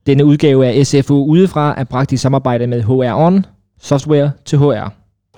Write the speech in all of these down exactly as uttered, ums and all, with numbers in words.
Denne udgave af S F O udefra er bragt i samarbejde med H R On, software til H R.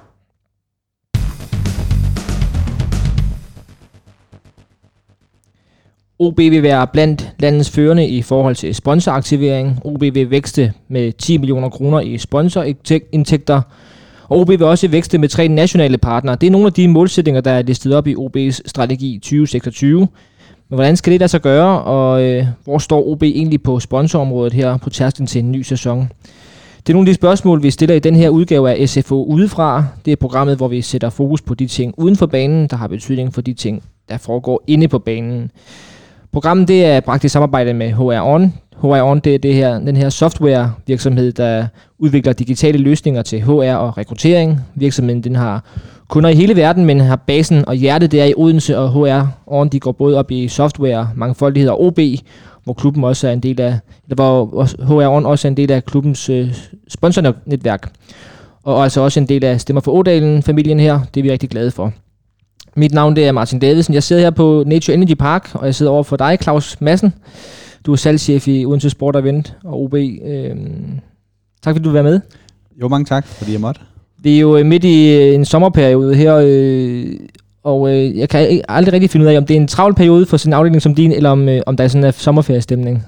O B vil være blandt landets førende i forhold til sponsoraktivering. O B vil vækste med ti millioner kroner i sponsorindtægter. Og O B vil også vækste med tre nationale partnere. Det er nogle af de målsætninger, der er listet op i O B's strategi tyve seksogtyve. Men hvordan skal det lade sig gøre, og øh, hvor står O B egentlig på sponsorområdet her på tærsklen til en ny sæson? Det er nogle af de spørgsmål, vi stiller i den her udgave af S F O udefra. Det er programmet, hvor vi sætter fokus på de ting uden for banen, der har betydning for de ting, der foregår inde på banen. Programmet det er bragt i samarbejde med H R On. H R On det er det her, den her softwarevirksomhed, der udvikler digitale løsninger til H R og rekruttering. Virksomheden den har kunder i hele verden, men har basen og hjertet der i Odense, og H R On de går både op i software, mangfoldighed og O B, hvor klubben også er en del af, eller hvor H R On også er en del af klubbens øh, sponsornetværk. Og altså også en del af Stemmer for Ådalen-familien her. Det er vi rigtig glade for. Mit navn det er Martin Davidsen. Jeg sidder her på Nature Energy Park, og jeg sidder over for dig, Claus Madsen. Du er salgschef i Odense Sport og Event og O B. Øhm, tak fordi du vil være med. Jo, mange tak, fordi jeg måtte. Det er jo midt i en sommerperiode her, øh, og øh, jeg kan aldrig rigtig finde ud af, om det er en travl periode for sådan en afdeling som din, eller om, øh, om der er sådan en sommerferiestemning.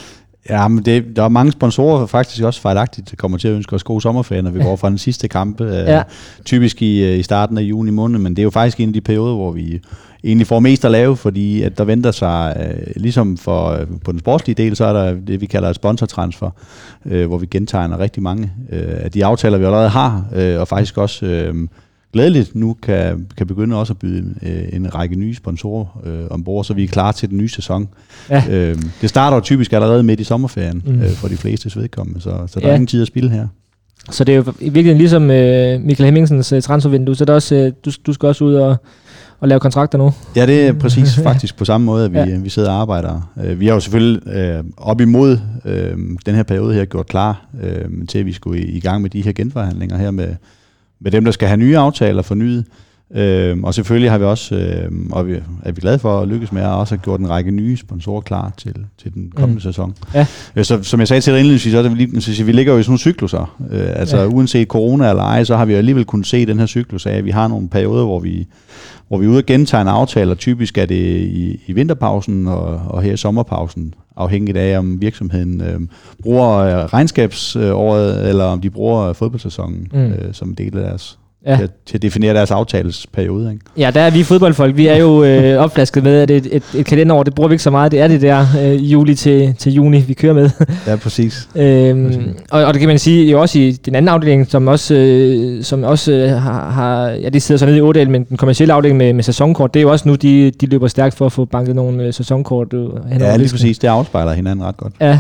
Ja, men det, der er mange sponsorer, der faktisk også fejlagtigt kommer til at ønske os god sommerferie, når vi går fra den sidste kamp, øh, ja. typisk i, i starten af juni måned, men det er jo faktisk en af de perioder, hvor vi egentlig får mest at lave, fordi at der venter sig, øh, ligesom for, øh, på den sportslige del, så er der det, vi kalder et sponsortransfer, øh, hvor vi gentegner rigtig mange øh, af de aftaler, vi allerede har, øh, og faktisk også øh, glædeligt nu kan, kan begynde også at byde øh, en række nye sponsorer øh, ombord, så vi er klar til den nye sæson. Ja. Øh, det starter jo typisk allerede midt i sommerferien mm. øh, for de flestes vedkommende, så, så der ja. er ingen tid at spille her. Så det er jo i virkeligheden ligesom øh, Michael Hemmingsens øh, transfervindue, så det er også, øh, du, du skal også ud og, og lave kontrakter nu? Ja, det er præcis faktisk på samme måde, at vi, ja. vi sidder og arbejder. Øh, vi har jo selvfølgelig øh, op imod øh, den her periode her gjort klar øh, til, at vi skulle i, i gang med de her genforhandlinger her med med dem, der skal have nye aftaler fornyet. Øhm, og selvfølgelig har vi også, øhm, og vi, er vi glade for at lykkes med, at også have gjort en række nye sponsorer klar til, til den kommende mm. sæson. Ja. Så som jeg sagde til dig indledningsvis, så, vi, så vi ligger jo i sådan nogle cykluser. Øh, altså ja. uanset corona eller ej, så har vi alligevel kunnet se den her cyklus af, at vi har nogle perioder, hvor vi, hvor vi er ude og gentegne aftaler. Typisk er det i, i vinterpausen og, og her i sommerpausen, afhængigt af, om virksomheden øh, bruger øh, regnskabsåret, eller om de bruger fodboldsæsonen mm. øh, som en del af deres, ja. til, til at definere deres aftalesperiode. Ikke? Ja, der er vi fodboldfolk. Vi er jo øh, opflasket med, at et, et, et kalenderår, det bruger vi ikke så meget. Det er det der øh, juli til, til juni, vi kører med. Ja, præcis. øhm, præcis. Og, og det kan man sige jo også i den anden afdeling, som også, øh, som også øh, har, har, ja, de sidder så nede i Ådalen, men den kommercielle afdeling med, med sæsonkort, det er jo også nu, de, de løber stærkt for at få banket nogle øh, sæsonkort. Øh, ja, lige præcis. Det afspejler hinanden ret godt. Ja.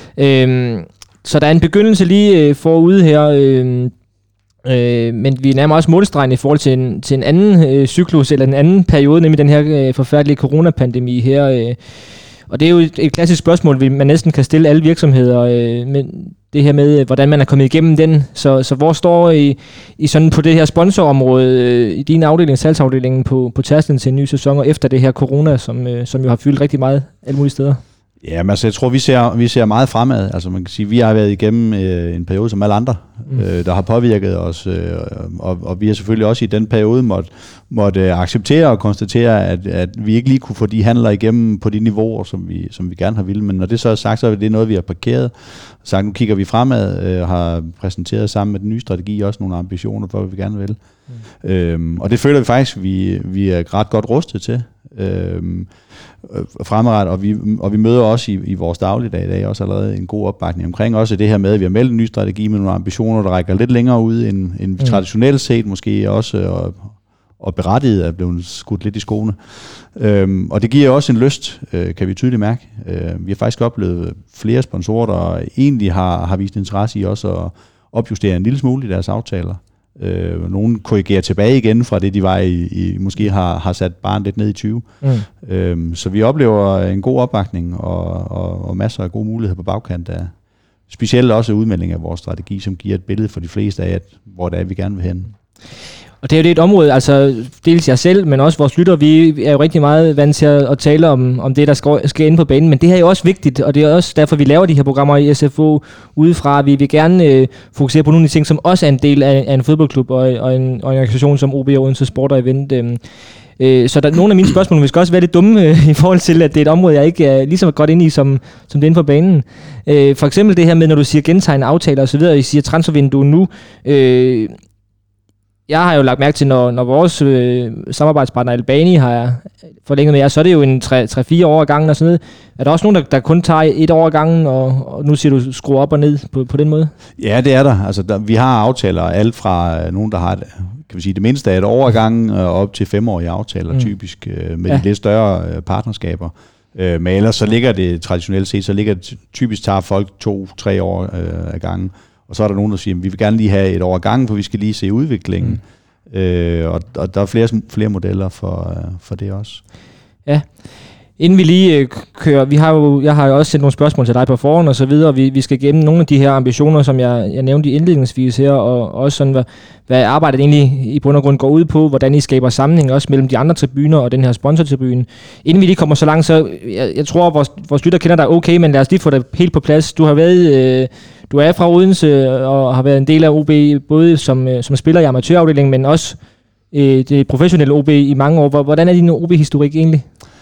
Øhm, så der er en begyndelse lige øh, forude her, øh, Øh, men vi nærmer også målstregen i forhold til en, til en anden øh, cyklus, eller en anden periode, nemlig den her øh, forfærdelige coronapandemi her. Øh. Og det er jo et, et klassisk spørgsmål, vi man næsten kan stille alle virksomheder, øh, men det her med, hvordan man er kommet igennem den. Så, så hvor står I, I sådan på det her sponsorområde, øh, i din afdeling, salgsafdelingen, på, på tærsklen til en ny sæson, og efter det her corona, som, øh, som jo har fyldt rigtig meget alle mulige steder? Ja, men altså, jeg tror, vi ser, vi ser meget fremad. Altså man kan sige, vi har været igennem øh, en periode som alle andre, mm. øh, der har påvirket os, øh, og, og vi har selvfølgelig også i den periode måtte, måtte acceptere og konstatere, at, at vi ikke lige kunne få de handler igennem på de niveauer, som vi, som vi gerne har ville. Men når det så er sagt, så er det noget, vi har parkeret. Sagt, nu kigger vi fremad og øh, har præsenteret sammen med den nye strategi også nogle ambitioner for, hvad vi gerne vil. Mm. Øhm, og det føler vi faktisk, vi, vi er ret godt rustet til. Øhm, fremadrettet, og vi, og vi møder også i, i vores dagligdag i dag også allerede en god opbakning omkring også det her med, at vi har meldt en ny strategi med nogle ambitioner, der rækker lidt længere ud, end, end vi mm. traditionelt set måske også, og, og berettiget er blevet skudt lidt i skoene. Øhm, og det giver også en lyst, øh, kan vi tydeligt mærke. Øh, vi har faktisk oplevet flere sponsorer, der egentlig har, har vist interesse i også at opjustere en lille smule i deres aftaler. Øh, nogen korrigerer tilbage igen fra det, de var i, i måske har, har sat barn lidt ned i tyve. Mm. Øhm, så vi oplever en god opbakning og, og, og masser af gode muligheder på bagkant af, specielt også udmelding af vores strategi, som giver et billede for de fleste af, at, hvor det er, vi gerne vil hen. Og det er jo det et område, altså dels jeg selv, men også vores lytter, vi er jo rigtig meget vant til at, at tale om, om det, der skal, skal inde på banen, men det her er jo også vigtigt, og det er også derfor, vi laver de her programmer i S F O udefra. Vi vil gerne øh, fokusere på nogle af de ting, som også er en del af, af en fodboldklub og, og, en, og en organisation som O B Odense Sport og Event. Øh. Øh, så der, nogle af mine spørgsmål vil skal også være lidt dumme øh, i forhold til, at det er et område, jeg ikke er lige så godt inde i, som, som det inde på banen. Øh, for eksempel det her med, når du siger gentagne aftaler osv., og I siger transfervindue nu. Øh, jeg har jo lagt mærke til, når, når vores øh, samarbejdspartner Albani har forlænget med jer, så er det jo en tre fire år ad gangen og sådan noget. Er der også nogen, der, der kun tager et år ad gangen, og, og nu siger du skruer op og ned på, på den måde? Ja, det er der. Altså, der, vi har aftaler alt fra øh, nogen, der har et, kan vi sige, det mindste af et år ad gangen, og op til femårige aftaler, mm. typisk øh, med ja. de lidt større øh, partnerskaber. Øh, men ellers så ligger det traditionelt set, så ligger det typisk tager folk to-tre år øh, ad gangen. Og så er der nogen, der siger, at vi vil gerne lige have et år ad gangen, for vi skal lige se udviklingen. Mm. Øh, og, og der er flere, flere modeller for, for det også. Ja. Inden vi lige øh, kører, vi har jo, jeg har jo også sendt nogle spørgsmål til dig på forhånd og så videre, og vi, vi skal gennem nogle af de her ambitioner, som jeg, jeg nævnte indledningsvis her, og også sådan, hvad, hvad arbejdet egentlig i bund og grund går ud på, hvordan I skaber sammenhæng også mellem de andre tribuner og den her sponsortribune. Inden vi lige kommer så langt, så jeg, jeg tror, at vores, vores lytter kender dig okay, men lad os lige få det helt på plads. Du har været, øh, du er fra Odense og har været en del af O B, både som, som spiller i amatørafdelingen, men også øh, det professionelle O B i mange år. Hvordan er din O B-historik egentlig?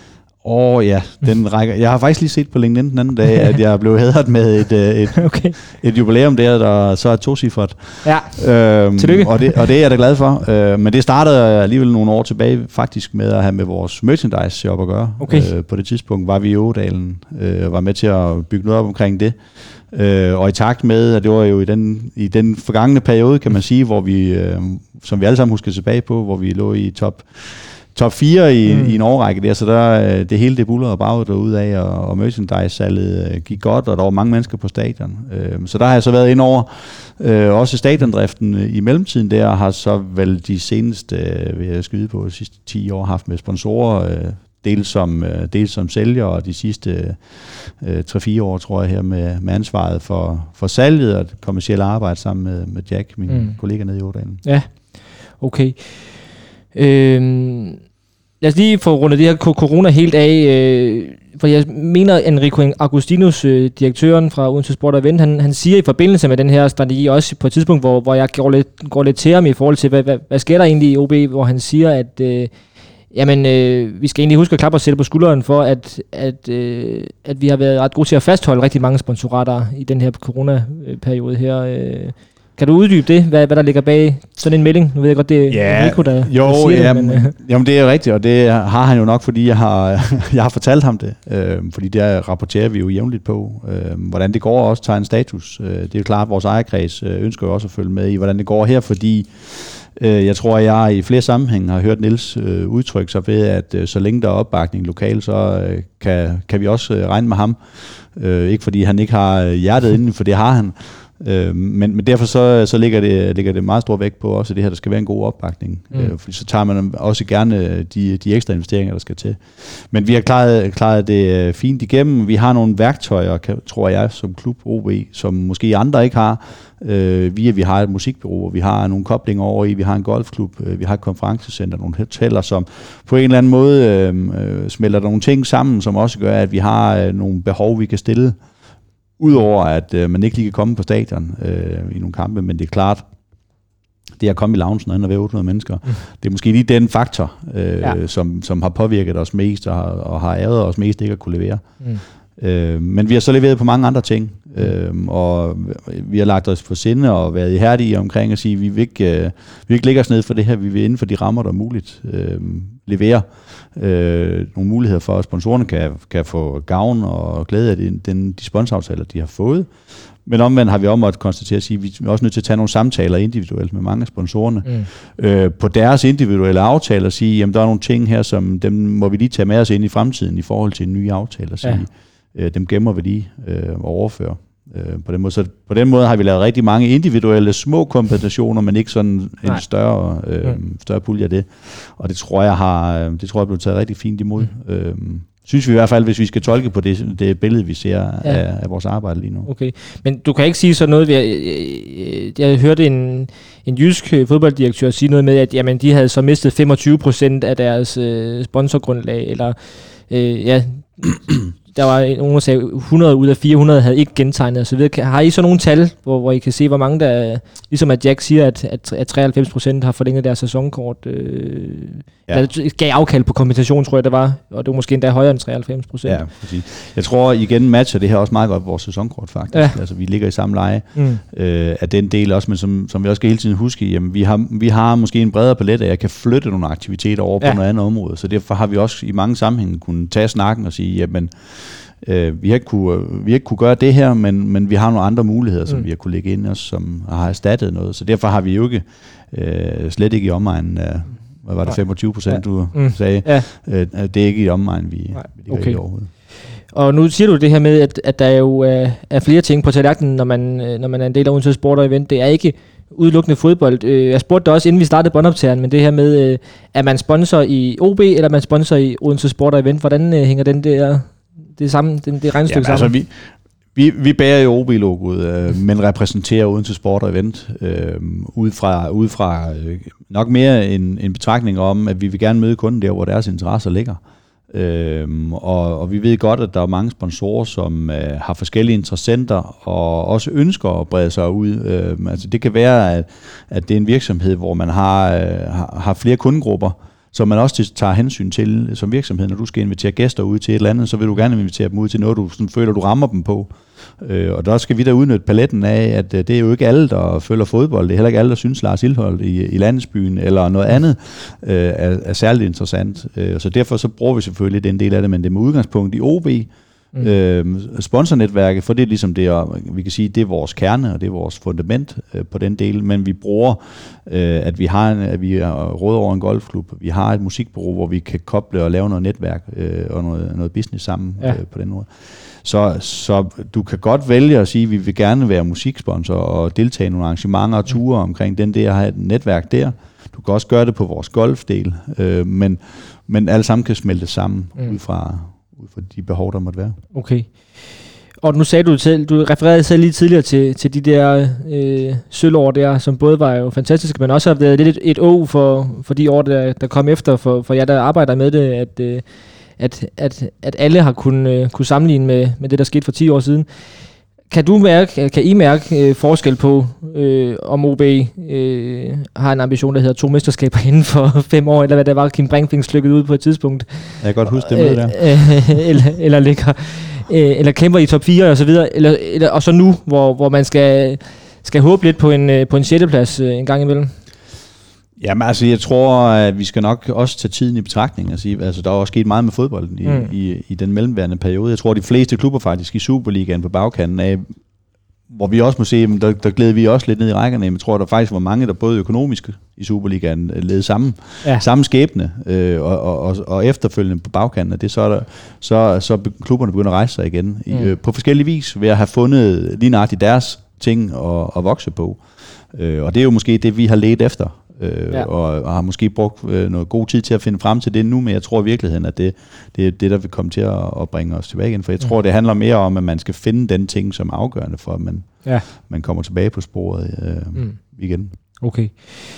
Åh oh, ja, den rækker. Jeg har faktisk lige set på LinkedIn den anden dag, at jeg blev hædret med et, et, okay. et jubilæum der, der så er tocifret. Ja, øhm, tillykke. Og det, og det er jeg da glad for. Øh, men det startede alligevel nogle år tilbage faktisk med at have med vores merchandise-shop at gøre. Okay. Øh, på det tidspunkt var vi i Ådalen, øh, var med til at bygge noget op omkring det. Øh, og i takt med, at det var jo i den, i den forgangne periode, kan man sige, hvor vi, øh, som vi alle sammen husker tilbage på, hvor vi lå i top top fire i, mm. i en årrække der, så der, det hele det buller og bager derude af, og, og merchandise-salget gik godt, og der var mange mennesker på stadion. Øh, så der har jeg så været ind over, øh, også stadiondriften i mellemtiden der, har så vel de seneste, øh, vil jeg skyde på, de sidste ti år haft med sponsorer, øh, dels som, øh, dels som sælger, og de sidste øh, tre fire år, tror jeg, her med, med ansvaret for, for salget og det kommercielle arbejde sammen med, med Jack, min mm. kollega nede i Ådalen. Ja, okay. Øhm, lad os lige få rundet det her corona helt af, øh, for jeg mener, Enrico Agustinus, øh, direktøren fra Odense Sport og Event, han, han siger i forbindelse med den her strategi, også på et tidspunkt, hvor, hvor jeg går lidt, går lidt til ham i forhold til, hvad, hvad, hvad sker der egentlig i O B, hvor han siger, at øh, jamen, øh, vi skal egentlig huske at klappe os selv på skulderen for, at, at, øh, at vi har været ret gode til at fastholde rigtig mange sponsorater i den her coronaperiode her. Øh. Kan du uddybe det, hvad, hvad der ligger bag sådan en melding? Nu ved jeg godt, det er ja, Nico, der, jo, der siger ja, det. Men, jamen, det er rigtigt, og det har han jo nok, fordi jeg har, jeg har fortalt ham det. Øh, fordi der rapporterer vi jo jævnligt på, øh, hvordan det går, og også tager en status. Øh, det er jo klart, at vores ejerkreds ønsker jo også at følge med i, hvordan det går her, fordi øh, jeg tror, at jeg i flere sammenhænge har hørt Niels øh, udtrykke sig ved, at øh, så længe der er opbakning lokalt, så øh, kan, kan vi også øh, regne med ham. Øh, ikke fordi han ikke har hjertet inden, for det har han. Øh, men, men derfor så, så ligger, det, ligger det meget stor vægt på også det her, der skal være en god opbakning. Mm. Øh, fordi så tager man også gerne de, de ekstra investeringer, der skal til. Men vi har klaret, klaret det fint igennem. Vi har nogle værktøjer, kan, tror jeg, som klub O B, som måske andre ikke har. Øh, via vi har et musikbureau, vi har nogle koblinger over i, vi har en golfklub, øh, vi har et konferencecenter, nogle hoteller, som på en eller anden måde øh, øh, smelter nogle ting sammen, som også gør, at vi har øh, nogle behov, vi kan stille. Udover at øh, man ikke lige kan komme på stadion øh, i nogle kampe, men det er klart, det at komme i loungen og være otte hundrede mennesker, mm. det er måske lige den faktor, øh, ja. som, som har påvirket os mest, og har, og har æret os mest ikke at kunne levere. Mm. Øh, men vi har så leveret på mange andre ting, øh, og vi har lagt os på sinde og været ihærdige omkring at sige, at vi vil ikke, øh, vi vil ikke lægge os ned for det her, vi vil inden for de rammer, der er muligt øh, levere øh, nogle muligheder for, at sponsorerne kan, kan få gavn og glæde af den, den, de sponsoraftaler, de har fået. Men omvendt har vi om at konstatere at sige, at vi er også nødt til at tage nogle samtaler individuelt med mange af sponsorerne mm. øh, på deres individuelle aftaler og sige, jamen der er nogle ting her, som dem må vi lige tage med os ind i fremtiden i forhold til en ny aftale og sige, ja. øh, dem gemmer vi lige øh, og overfører. Øh, på den måde. Så på den måde har vi lavet rigtig mange individuelle små kompensationer, men ikke sådan en Nej. større øh, mm. større pulje af det. Og det tror jeg har det tror jeg blev taget rigtig fint imod. Mm. Øh, synes vi i hvert fald, hvis vi skal tolke på det, det billede, vi ser ja. af, af vores arbejde lige nu. Okay, men du kan ikke sige sådan noget, jeg, jeg, jeg hørte en, en jysk fodbolddirektør sige noget med, at jamen, de havde så mistet femogtyve procent af deres øh, sponsorgrundlag, eller øh, ja, der var nogen, der sagde, hundrede ud af fire hundrede havde ikke gentegnet osv. Har I så nogle tal, hvor, hvor I kan se, hvor mange der, ligesom at Jack siger, at, at, at treoghalvfems procent har forlænget deres sæsonkort, øh, ja. Der gav afkald på kompensation, tror jeg, det var, og det var måske endda højere end treoghalvfems procent. Ja, præcis. Jeg tror igen matcher det her også meget godt vores sæsonkort, faktisk. Ja. Altså, vi ligger i samme leje mm. øh, af den del også, men som, som vi også skal hele tiden huske, jamen, vi, har, vi har måske en bredere palet, at jeg kan flytte nogle aktiviteter over på ja. noget andet område, så derfor har vi også i mange sammenhænge kunnet tage snakken og sige, jamen, Øh, vi har ikke kunne, vi har ikke kunne gøre det her, men, men vi har nogle andre muligheder, som mm. vi har kunne lægge ind, også, som har erstattet noget. Så derfor har vi jo ikke, øh, slet ikke i omegnen af, hvad var det, femogtyve procent, ja. du mm. sagde. Ja. Øh, det er ikke i omegnen, vi, vi ligger okay. i overhovedet. Og nu siger du det her med, at, at der jo er, er flere ting på tallerkenen, når man, når man er en del af Odense Sport og Event. Det er ikke udelukkende fodbold. Jeg spurgte dig også, inden vi startede båndoptageren, men det her med, er man sponsor i O B, eller er man sponsor i Odense Sport og Event? Hvordan hænger den der... Det samme, det, det regnestykke ja, sammen. Altså, vi, vi, vi bærer jo O B-logoet, øh, men repræsenterer Odense Sport og Event øh, ud fra, ud fra øh, nok mere en, en betragtning om, at vi vil gerne møde kunden der, hvor deres interesser ligger. Øh, og, og vi ved godt, at der er mange sponsorer, som øh, har forskellige interessenter og også ønsker at brede sig ud. Øh, altså, det kan være, at, at det er en virksomhed, hvor man har, øh, har, har flere kundegrupper, som man også tager hensyn til som virksomhed. Når du skal invitere gæster ud til et eller andet, så vil du gerne invitere dem ud til noget, du sådan føler, du rammer dem på. Øh, og der skal vi da udnytte paletten af, at det er jo ikke alle, der følger fodbold. Det er heller ikke alle, der synes, Lars Ilholt i, i Landsbyen eller noget andet øh, er, er særligt interessant. Øh, så derfor så bruger vi selvfølgelig den del af det, men det er med udgangspunkt i O B, Mm. Øh, sponsornetværket, for det er ligesom det, og vi kan sige, det er vores kerne, og det er vores fundament øh, på den del, men vi bruger, øh, at vi har en, at vi råder over en golfklub, vi har et musikbureau, hvor vi kan koble og lave noget netværk øh, og noget, noget business sammen ja. øh, på den måde. Så, så du kan godt vælge at sige, at vi vil gerne være musiksponsor og deltage i nogle arrangementer og ture omkring den der, have et netværk der. Du kan også gøre det på vores golfdel, øh, men, men alle sammen kan smelte sammen mm. ud fra ud fra de behov, der måtte være. Okay. Og nu sagde du selv, du refererede selv lige tidligere til, til de der øh, sølvår der, som både var jo fantastiske, men også har været lidt et, et å for, for de år, der, der kom efter, for, for jer, der arbejder med det, at, øh, at, at, at alle har kunnet øh, kunne sammenligne med, med det, der skete for ti år siden. Kan du mærke, kan I mærke øh, forskel på, øh, om O B øh, har en ambition, der hedder to mesterskaber inden for fem år, eller hvad det var, Kim Brink fik slykket ud på et tidspunkt? Jeg kan godt huske det med der. Øh, eller, eller ligger, øh, eller kæmper i top fire og så videre, eller, eller, og så nu, hvor, hvor man skal, skal håbe lidt på en, på en sjetteplads øh, en gang imellem. Jamen altså, jeg tror, at vi skal nok også tage tiden i betragtning og sige, altså der er også sket meget med fodbolden i, mm. i, i den mellemværende periode. Jeg tror, at de fleste klubber faktisk i Superligaen på bagkanten af, hvor vi også må se, der, der glæder vi også lidt ned i rækkerne, men jeg tror, at der faktisk var mange, der både økonomisk i Superligaen led samme, ja. samme skæbne, øh, og, og, og, og efterfølgende på bagkanten, og det så, der, så, så klubberne begynder at rejse sig igen mm. øh, på forskellige vis, ved at have fundet lige nøjagtigt deres ting at, at vokse på. Øh, og det er jo måske det, vi har ledt efter. Øh, ja. og, og har måske brugt øh, noget god tid til at finde frem til det nu, men jeg tror i virkeligheden, at det, det er det, der vil komme til at, at bringe os tilbage igen, for jeg tror, det handler mere om, at man skal finde den ting, som er afgørende for, at man, ja. man kommer tilbage på sporet øh, mm. igen. Okay.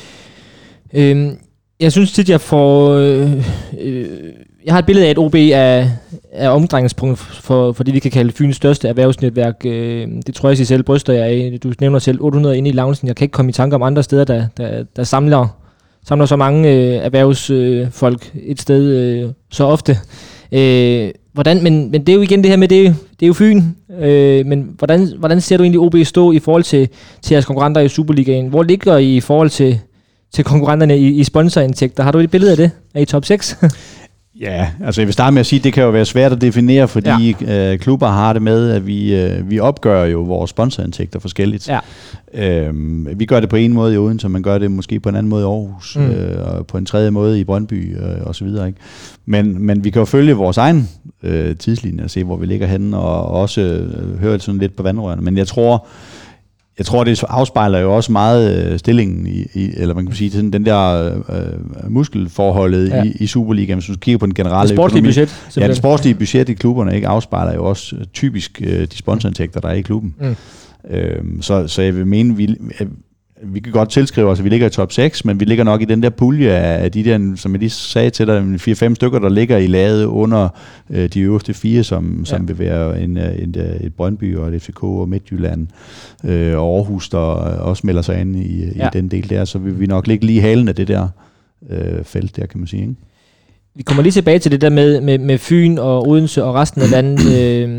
Øhm, jeg synes tit, jeg får... Øh, øh, jeg har et billede af, at O B er, er omdrejningspunkt for, for det, vi kan kalde Fyns største erhvervsnetværk. Øh, det tror jeg, I selv bryster jer af. Du nævner selv otte hundrede inde i loungen. Jeg kan ikke komme i tanke om andre steder, der, der, der samler, samler så mange øh, erhvervsfolk øh, et sted øh, så ofte. Øh, hvordan, men, men det er jo igen det her med, det, det er jo Fyn. Øh, men hvordan, hvordan ser du egentlig O B stå i forhold til, til jeres konkurrenter i Superligaen? Hvor ligger I i forhold til, til konkurrenterne i, i sponsorindtægter? Har du et billede af det? Er I top seks? Ja, altså jeg vil starte med at sige, at det kan jo være svært at definere, fordi ja. øh, klubber har det med, at vi, øh, vi opgør jo vores sponsorindtægter forskelligt. Ja. Øhm, vi gør det på en måde i Odense, man gør det måske på en anden måde i Aarhus, mm. øh, og på en tredje måde i Brøndby øh, og så videre. Ikke? Men, men vi kan jo følge vores egen øh, tidslinje og se, hvor vi ligger henne, og også øh, høre det sådan lidt på vandrørene. Men jeg tror, Jeg tror, det afspejler jo også meget øh, stillingen i, i, eller man kan sige, sådan den der øh, muskelforholdet ja. i, i Superligaen, hvis du kigger på den generelle det sportslige økonomi. Budget, ja, det sportslige budget i klubberne ikke afspejler jo også typisk øh, de sponsorindtægter, der er i klubben. Mm. Øhm, så, så jeg vil mene, vi, vi kan godt tilskrive os, at vi ligger i top seks, men vi ligger nok i den der pulje af de der, som jeg lige sagde til dig, fire fem stykker, der ligger i laget under øh, de øverste fire, som, som ja. vil være en, en, en, et Brøndby og et F C K og Midtjylland øh, og Aarhus, der også melder sig ind i, ja. i den del der, så vil vi nok ligge lige i halen af det der øh, felt der, kan man sige, ikke? Vi kommer lige tilbage til det der med, med, med Fyn og Odense og resten af landet. Øh,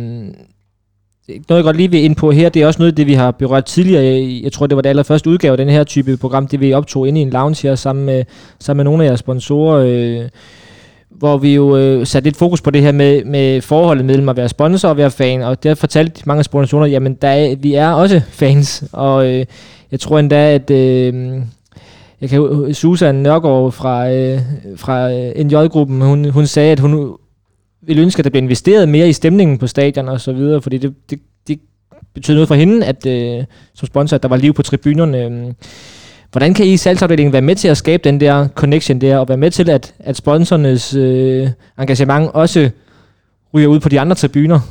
noget, jeg godt lige vil ind på her, det er også noget, det vi har berørt tidligere. Jeg tror, det var det allerførste udgave af den her type program, det vi optog inde i en lounge her sammen med, sammen med nogle af jeres sponsorer, øh, hvor vi jo øh, satte lidt fokus på det her med, med forholdet mellem at være sponsor og være fan. Og der fortalte mange sponsorer, jamen der er, vi er også fans. Og øh, jeg tror endda, at... Øh, Jeg kan Susan Nørgaard fra, øh, fra N J-gruppen, hun, hun sagde, at hun ville ønske, at der blev investeret mere i stemningen på stadion og så videre, fordi det, det, det betyder noget for hende, at øh, som sponsor, at der var liv på tribunerne. Hvordan kan I i salgsafdelingen være med til at skabe den der connection der, og være med til, at, at sponsorernes øh, engagement også ryger ud på de andre tribuner?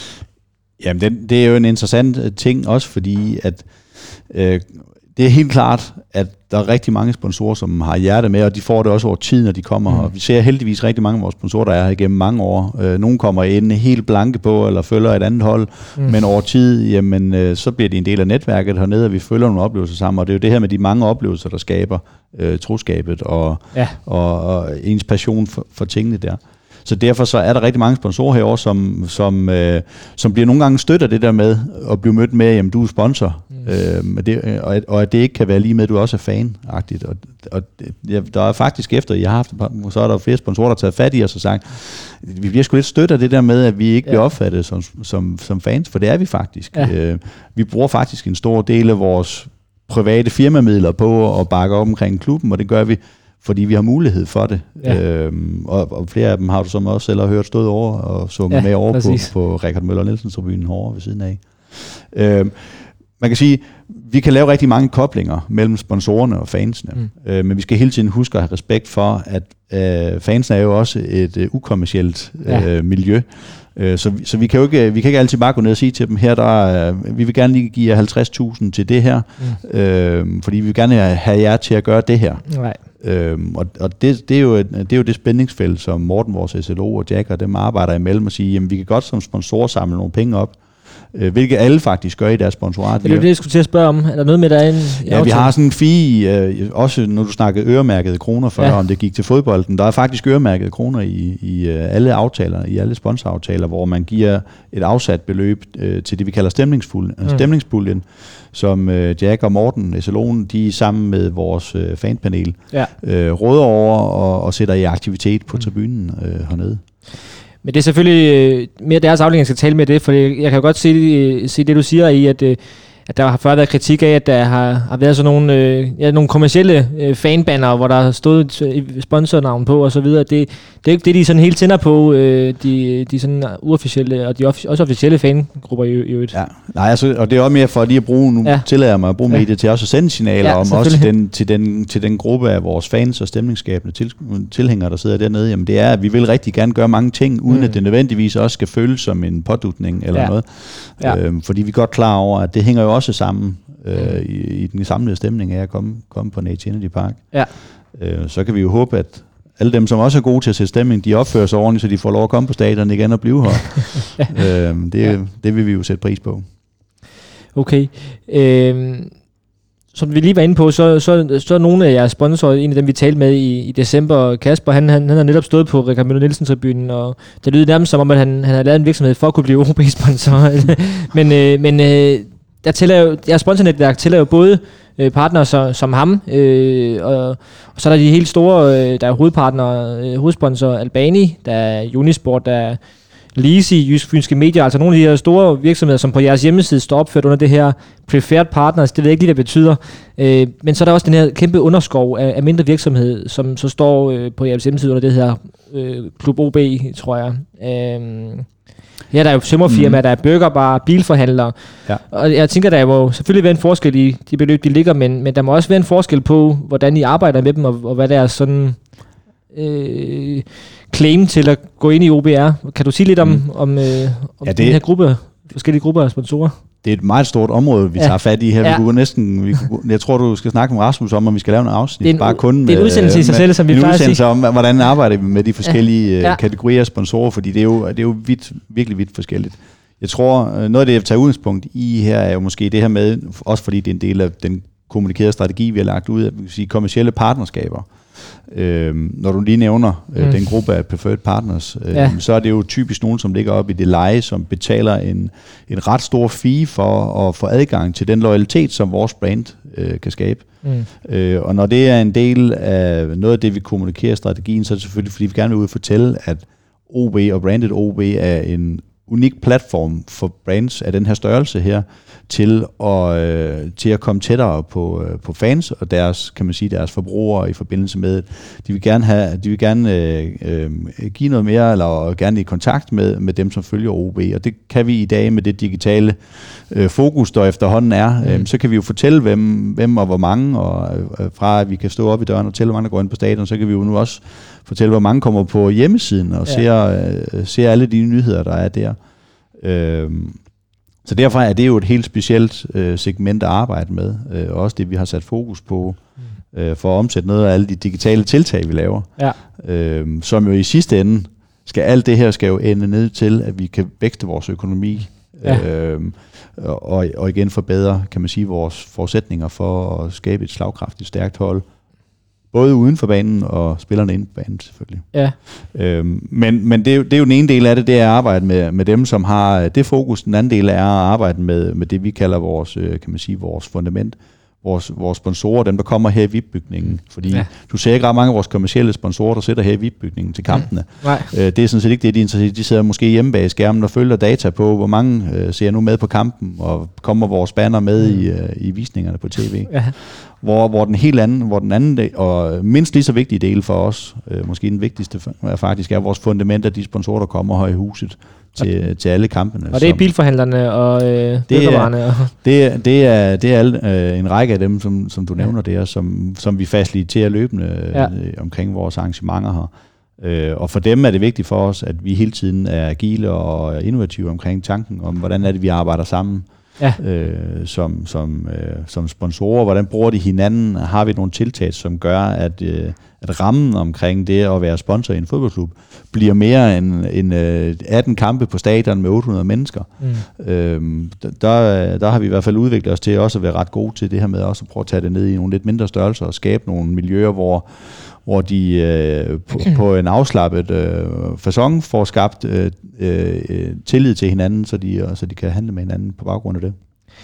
Jamen, det, det er jo en interessant ting også, fordi at øh, det er helt klart, at der er rigtig mange sponsorer, som har hjerte med, og de får det også over tid, når de kommer mm. her. Vi ser heldigvis rigtig mange af vores sponsorer, der er her igennem mange år. Øh, nogle kommer ind helt blanke på, eller følger et andet hold, mm. men over tid, jamen, øh, så bliver de en del af netværket hernede, og vi følger nogle oplevelser sammen, og det er jo det her med de mange oplevelser, der skaber øh, troskabet og, ja. og, og ens passion for, for tingene der. Så derfor så er der rigtig mange sponsorer herovre, som, som, øh, som bliver nogle gange støtter det der med at blive mødt med, jamen du er sponsor, mm. øh, det, og, at, og at det ikke kan være lige med, at du også er fan-agtigt. Og, og ja, der er faktisk efter, jeg har haft, så er der flere sponsorer, der har taget fat i os og sagt, vi bliver sgu lidt støtter det der med, at vi ikke ja. bliver opfattet som, som, som fans, for det er vi faktisk. Ja. Øh, vi bruger faktisk en stor del af vores private firmamidler på at bakke op omkring klubben, og det gør vi, fordi vi har mulighed for det. Ja. Øhm, og, og flere af dem har du som også selv har hørt stået over og sunget ja, med over på, på Richard Møller Nielsen-tribunen herovre ved siden af. Øhm, man kan sige, vi kan lave rigtig mange koblinger mellem sponsorerne og fansene, mm. øh, men vi skal hele tiden huske at have respekt for, at øh, fansene er jo også et øh, ukommercielt øh, ja. miljø. Øh, så så vi, kan jo ikke, vi kan ikke altid bare gå ned og sige til dem, her der øh, vi vil gerne lige give jer halvtreds tusind til det her, mm. øh, fordi vi vil gerne have jer til at gøre det her. Nej. Øhm, og og det, det, er jo et, det er jo det spændingsfelt, som Morten, vores S L O og Jack og dem arbejder imellem og sige, jamen vi kan godt som sponsor samle nogle penge op, øh, hvilket alle faktisk gør i deres sponsorat. Det er det, jeg skulle til at spørge om. Er der noget med derinde? Ja, vi har sådan en fee, øh, også når du snakkede øremærkede kroner før, ja. om det gik til fodbolden. Der er faktisk øremærkede kroner i, i øh, alle aftaler, i alle sponsoraftaler, hvor man giver et afsat beløb øh, til det, vi kalder stemningspuljen, mm. stemningspuljen, som øh, Jack og Morten, S L O'en, de sammen med vores øh, fanpanel ja. øh, råder over og, og sætter i aktivitet på tribunen øh, hernede. Men det er selvfølgelig øh, mere deres afdeling, jeg skal tale med det, for jeg kan jo godt se, øh, se det, du siger i, at, øh, at der har før været kritik af, at der har, har været sådan nogle, øh, ja, nogle kommercielle øh, fanbanner, hvor der har stået et sponsornavn på og så videre. Det, det er ikke det, de sådan helt tænder på, øh, de, de sådan uofficielle og de offi- også officielle fangrupper i øvrigt. Ja, nej, altså, og det er også mere for lige at bruge, nu ja. tillader mig at bruge ja. medier til også at sende signaler ja, om, også til den, til, den, til den gruppe af vores fans og stemningsskabende til, tilhængere, der sidder dernede. Jamen det er, at vi vil rigtig gerne gøre mange ting, uden mm. at det nødvendigvis også skal føles som en pådutning eller ja. noget. Ja. Øhm, fordi vi er godt klar over, at det hænger jo også sammen øh, i, i den samlede stemning af at komme, komme på Nate Kennedy Park. Ja. Øh, så kan vi jo håbe, at alle dem, som også er gode til at sætte stemning, de opfører sig ordentligt, så de får lov at komme på stadion igen og blive her. øh, det, ja. det vil vi jo sætte pris på. Okay. Øh, som vi lige var inde på, så, så, så er nogle af jeres sponsorer, en af dem vi talte med i, i december, Kasper, han, han, han har netop stået på Richard Møller Nielsen-tribunen, og det lyder nærmest som om, at han, han har lavet en virksomhed for at kunne blive O B-sponsor. men øh, men øh, der tæller jo, jeres sponsornetværk tæller jo både øh, partnere så, som ham, øh, og, og så er der de helt store, øh, der er hovedpartnere, øh, hovedsponsor Albani, der er Unisport, der er Lisi, Jysk Fynske Medier, altså nogle af de her store virksomheder, som på jeres hjemmeside står opført under det her Preferred Partners, det ved jeg ikke lige, hvad det betyder. Øh, men så er der også den her kæmpe underskov af, af mindre virksomhed, som så står øh, på jeres hjemmeside under det her øh, Klub O B, tror jeg. Øh, ja, der er jo sømmerfirmaer, mm. der er burgerbar, bilforhandlere, ja. Og jeg tænker, der må selvfølgelig være en forskel i de beløb, de ligger, men, men der må også være en forskel på, hvordan I arbejder med dem, og, og hvad der er sådan øh, claim til at gå ind i O B R. Kan du sige lidt om, mm. om, øh, om ja, det, den her gruppe, forskellige grupper af sponsorer? det er et meget stort område, vi ja. tager fat i her. Ja. Vi kunne næsten, vi kunne, jeg tror, du skal snakke med Rasmus om, om vi skal lave en afsnit. Det er en, bare kun det er en udsendelse i sig selv, som vi plejer at sige. En udsendelse om, hvordan arbejder vi med de forskellige ja. Ja. kategorier af sponsorer, fordi det er jo, det er jo vidt, virkelig vidt forskelligt. Jeg tror, noget af det, jeg tager udgangspunkt i her, er jo måske det her med, også fordi det er en del af den kommunikerede strategi, vi har lagt ud af, vi kan sige, kommercielle partnerskaber. Øhm, når du lige nævner øh, mm. den gruppe af preferred partners, øh, ja. så er det jo typisk nogen, som ligger oppe i det leje, som betaler en, en ret stor fee for at få adgang til den loyalitet, som vores brand øh, kan skabe. Mm. Øh, og når det er en del af noget af det, vi kommunikerer i strategien, så er det selvfølgelig, fordi vi gerne vil ud og fortælle, at O B og branded O B er en unik platform for brands af den her størrelse her, til at, øh, til at komme tættere på, øh, på fans og deres, kan man sige, deres forbrugere i forbindelse med, de vil gerne have, de vil gerne øh, øh, give noget mere, eller gerne i kontakt med, med dem, som følger O B, og det kan vi i dag med det digitale øh, fokus, der efterhånden er. Mm. Øh, så kan vi jo fortælle, hvem, hvem og hvor mange, og øh, fra at vi kan stå op i døren og tælle, hvor mange der går ind på stadion, så kan vi jo nu også fortælle, hvor mange kommer på hjemmesiden og ja. ser, øh, ser alle de nyheder, der er der. Øh, Så derfor er det jo et helt specielt øh, segment at arbejde med, øh, og også det, vi har sat fokus på, øh, for at omsætte noget af alle de digitale tiltag, vi laver. Ja. Øh, som jo i sidste ende, skal alt det her skal jo ende ned til, at vi kan vækste vores økonomi, ja. øh, og, og igen forbedre, kan man sige, vores forudsætninger for at skabe et slagkraftigt, stærkt hold, både uden for banen og spillerne inde på banen, selvfølgelig. Ja. Øhm, men men det, er jo, det er jo den ene del af det, det er at arbejde med, med dem, som har det fokus. Den anden del er at arbejde med, med det, vi kalder vores, kan man sige, vores fundament. Vores, vores sponsorer, dem der kommer her i V I P-bygningen. Fordi ja. du ser ikke ret mange af vores kommercielle sponsorer, der sidder her i V I P-bygningen til kampene. Mm. Øh, det er sådan set ikke det, de interesserer. De sidder måske hjemme bag skærmen og følger data på, hvor mange øh, ser nu med på kampen, og kommer vores banner med mm. i, øh, i visningerne på tv. Ja. Hvor, hvor den helt anden, hvor den anden del, og mindst lige så vigtige del for os, øh, måske den vigtigste er faktisk, er vores fundament af de sponsorer, der kommer her i huset til, okay. til alle kampene. Og det er bilforhandlerne og øh, byggervarerne? Og det er, det er, det er alle, øh, en række af dem, som, som du nævner der, som, som vi faciliterer løbende ja. øh, omkring vores arrangementer her. Øh, og for dem er det vigtigt for os, at vi hele tiden er agile og innovative omkring tanken om, hvordan er det, vi arbejder sammen. Ja. Øh, som, som, øh, som sponsorer, hvordan bruger de hinanden, har vi nogle tiltag, som gør, at, øh, at rammen omkring det at være sponsor i en fodboldklub bliver mere end, end øh, atten kampe på stadion med otte hundrede mennesker. Mm. Øh, der, der har vi i hvert fald udviklet os til også at være ret gode til det her med også at prøve at tage det ned i nogle lidt mindre størrelser og skabe nogle miljøer, hvor hvor de øh, på, på en afslappet øh, facon får skabt øh, øh, tillid til hinanden, så de, så de kan handle med hinanden på baggrund af det.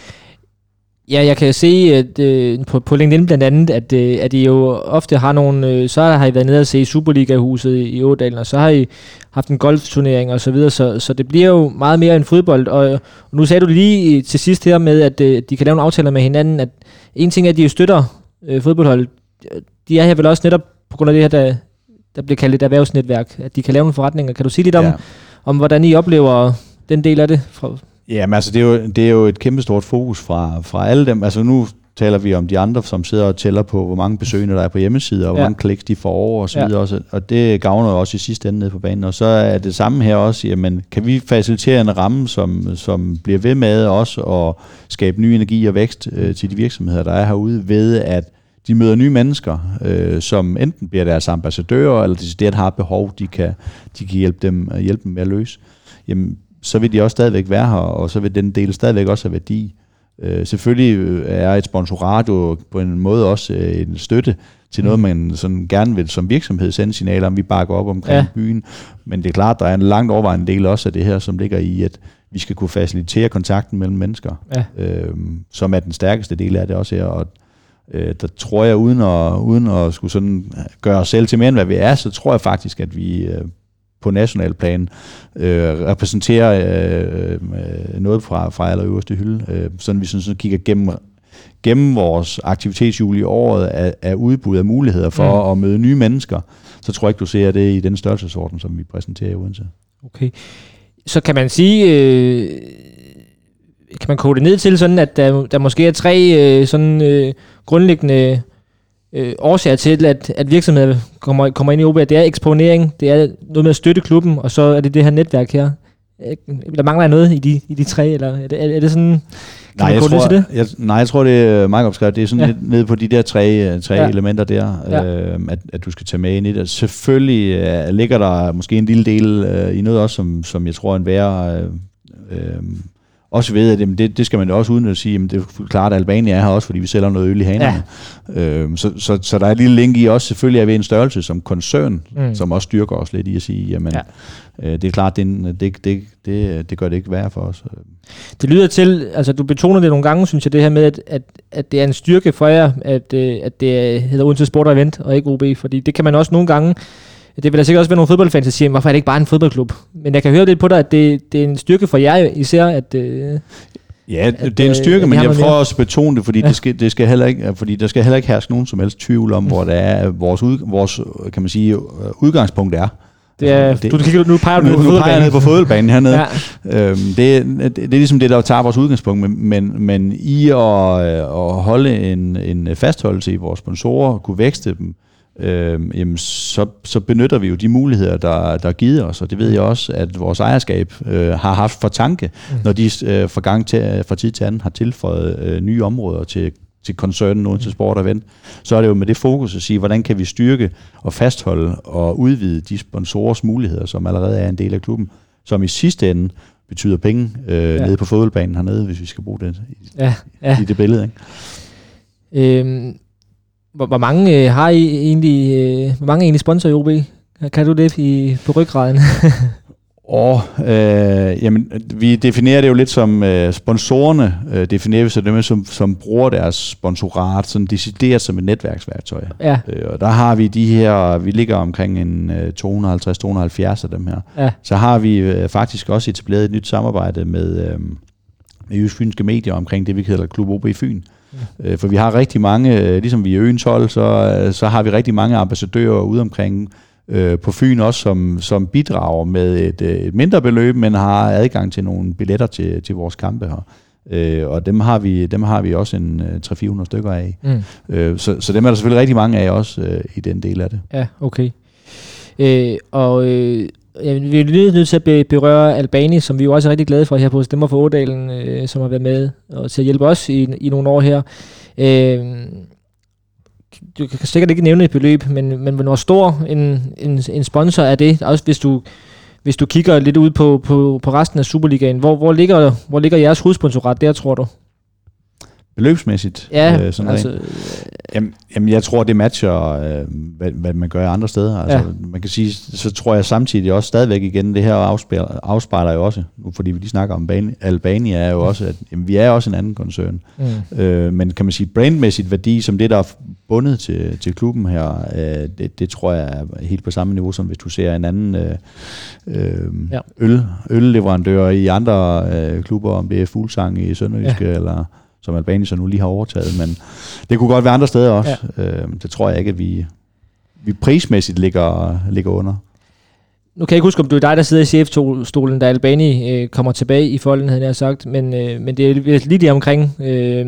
Ja, jeg kan se at, øh, på, på LinkedIn blandt andet, at, øh, at I jo ofte har nogle, øh, så har I været nede og se Superliga-huset i, i Ådalen, og så har I haft en golfturnering og så videre, så, så det bliver jo meget mere end fodbold, og, og nu sagde du lige til sidst her med, at øh, de kan lave nogle aftaler med hinanden, at en ting er, at de jo støtter øh, fodboldholdet, de er her vel også netop på grund af det her, der, der bliver kaldt et erhvervsnetværk, at de kan lave nogle forretninger. Kan du sige lidt om, ja. om hvordan I oplever den del af det? Fra Jamen altså, det er jo, det er jo et kæmpestort fokus fra, fra alle dem. Altså nu taler vi om de andre, som sidder og tæller på, hvor mange besøgende der er på hjemmesider, og hvor ja. mange kliks de får over, og så videre ja. også. Og det gavner jo også i sidste ende ned på banen. Og så er det samme her også, jamen, kan vi facilitere en ramme, som, som bliver ved med også at skabe ny energi og vækst øh, til de virksomheder, der er herude, ved at de møder nye mennesker, øh, som enten bliver deres ambassadører, eller de har behov, de kan, de kan hjælpe dem, hjælpe dem med at løse. Jamen, så vil de også stadigvæk være her, og så vil den del stadigvæk også have værdi. Øh, selvfølgelig er et sponsorat jo på en måde også øh, en støtte til noget, man sådan gerne vil som virksomhed sende signaler om, vi bakker op omkring ja. byen. Men det er klart, der er en langt overvejende del også af det her, som ligger i, at vi skal kunne facilitere kontakten mellem mennesker, ja. øh, som er den stærkeste del af det også her. Og øh, der tror jeg, uden at, uden at skulle sådan gøre os selv til mere end hvad vi er, så tror jeg faktisk, at vi øh, på national plan øh, repræsenterer øh, noget fra, fra allerøverste hylde. Øh, sådan vi sådan, sådan kigger gennem, gennem vores aktivitetshjul i året af, af udbud af muligheder for mm. at møde nye mennesker, så tror jeg ikke, du ser det i den størrelsesorden, som vi præsenterer i Odense. Okay. Så kan man sige, øh, kan man kode det ned til sådan, at der, der måske er tre øh, sådan øh, grundlæggende øh, årsager til, at, at virksomheder kommer, kommer ind i O B. Det er eksponering, det er noget med at støtte klubben, og så er det det her netværk her. der mangler jeg noget i de, i de tre, eller er det, er det sådan... Nej jeg, tror, det? Jeg, nej, jeg tror, det er meget opskrevet. Det er sådan ja. lidt nede på de der tre, tre ja. elementer der, ja. øh, at, at du skal tage med ind i det. Selvfølgelig øh, ligger der måske en lille del øh, i noget også, som, som jeg tror, en værre... Øh, øh, også ved, at jamen, det, det skal man også uden at sige, at det er klart, at Albania er her også, fordi vi sælger noget øl i hanerne. Ja. Øhm, så, så, så der er et lille link i også, selvfølgelig er vi en størrelse som koncern, mm. som også styrker os lidt i at sige, jamen, ja. øh, det er klart, det, det, det, det, det gør det ikke værre for os. Det lyder til, altså du betoner det nogle gange, synes jeg, det her med, at, at, at det er en styrke for jer, at, at det hedder Odense Sport og Event og ikke O B, fordi det kan man også nogle gange. Det vil da sikkert også være nogle fodboldfans, der siger, hvorfor er det ikke bare en fodboldklub? Men jeg kan høre lidt på dig, at det, det er en styrke for jer især, at... Øh, ja, at, det er en styrke, men jeg prøver også at betone det, fordi, ja. det skal, det skal heller ikke, fordi der skal heller ikke herske nogen som helst tvivl om, hvor det er, vores, ud, vores kan man sige, udgangspunkt er. Det er det, du kigger, nu peger du nu, på fodboldbanen. Nu peger jeg ned på fodboldbanen hernede. Ja. Øhm, det, det, det er ligesom det, der tager vores udgangspunkt, men, men, men i at, at holde en, en fastholdelse i vores sponsorer, kunne vækste dem, Øhm, jamen, så, så benytter vi jo de muligheder, der, der er givet os, og det ved jeg også, at vores ejerskab øh, har haft for tanke, mm. når de øh, fra, gang til, fra tid til anden har tilføjet øh, nye områder til, til koncernen Odense Sport og Event. Så er det jo med det fokus at sige, hvordan kan vi styrke og fastholde og udvide de sponsorers muligheder, som allerede er en del af klubben, som i sidste ende betyder penge øh, ja. nede på fodboldbanen hernede, hvis vi skal bruge det i, ja. Ja. i det billede. Ikke? Øhm Hvor, hvor mange øh, har I egentlig, øh, hvor mange er egentlig sponsor i O B? Kan du det i, på ryggraden? Og øh, jamen, vi definerer det jo lidt som øh, sponsorerne, øh, definerer vi så dem, som, som bruger deres sponsorat, sådan decideret som et netværksværktøj. Ja. Øh, og der har vi de her, vi ligger omkring en øh, to hundrede og halvtreds til to hundrede og halvfjerds af dem her. Ja. Så har vi øh, faktisk også etableret et nyt samarbejde med, øh, med Jysk Fynske Medier omkring det, vi kalder Klub O B Fyn. Ja. For vi har rigtig mange, ligesom vi er øens hold, så, så har vi rigtig mange ambassadører ude omkring øh, på Fyn også, som, som bidrager med et, et mindre beløb, men har adgang til nogle billetter til, til vores kampe her. Øh, og dem har vi, dem har vi også en tre til fire hundrede stykker af. Mm. Øh, så, så dem er der selvfølgelig rigtig mange af også øh, i den del af det. Ja, okay. Øh, og... Øh Ja, vi er lige nødt til at berøre Albani, som vi jo også er rigtig glade for her på Stemmer for Ådalen, øh, som har været med og til at hjælpe os i, i nogle år her. Øh, du kan sikkert ikke nævne et beløb, men, men hvor stor en, en, en sponsor er det? Også hvis du, hvis du kigger lidt ud på, på, på resten af Superligaen, hvor, hvor, ligger, hvor ligger jeres hovedsponsorat der, tror du? Beløbsmæssigt? Ja, øh, sådan altså... Jamen, jamen, jeg tror, det matcher, øh, hvad, hvad man gør andre steder. Altså, ja. Man kan sige, så tror jeg samtidig også stadigvæk igen, det her afspejler, afspejler jo også, nu fordi vi lige snakker om Albania, er jo også, at jamen, vi er også en anden koncern. Mm. Øh, men kan man sige, brandmæssigt værdi, som det, der er bundet til, til klubben her, øh, det, det tror jeg er helt på samme niveau, som hvis du ser en anden øh, øh, ja. øl, ølleverandør i andre øh, klubber, om det er Fuglsang i Sønderjyske, ja. eller... som Albani så nu lige har overtaget, men det kunne godt være andre steder også. Ja. Øh, det tror jeg ikke, at vi, vi prismæssigt ligger, ligger under. Nu kan jeg ikke huske, om du er dig, der sidder i chefstolen, da Albani øh, kommer tilbage i folden, havde jeg sagt, men, øh, men det er lige der omkring. Øh,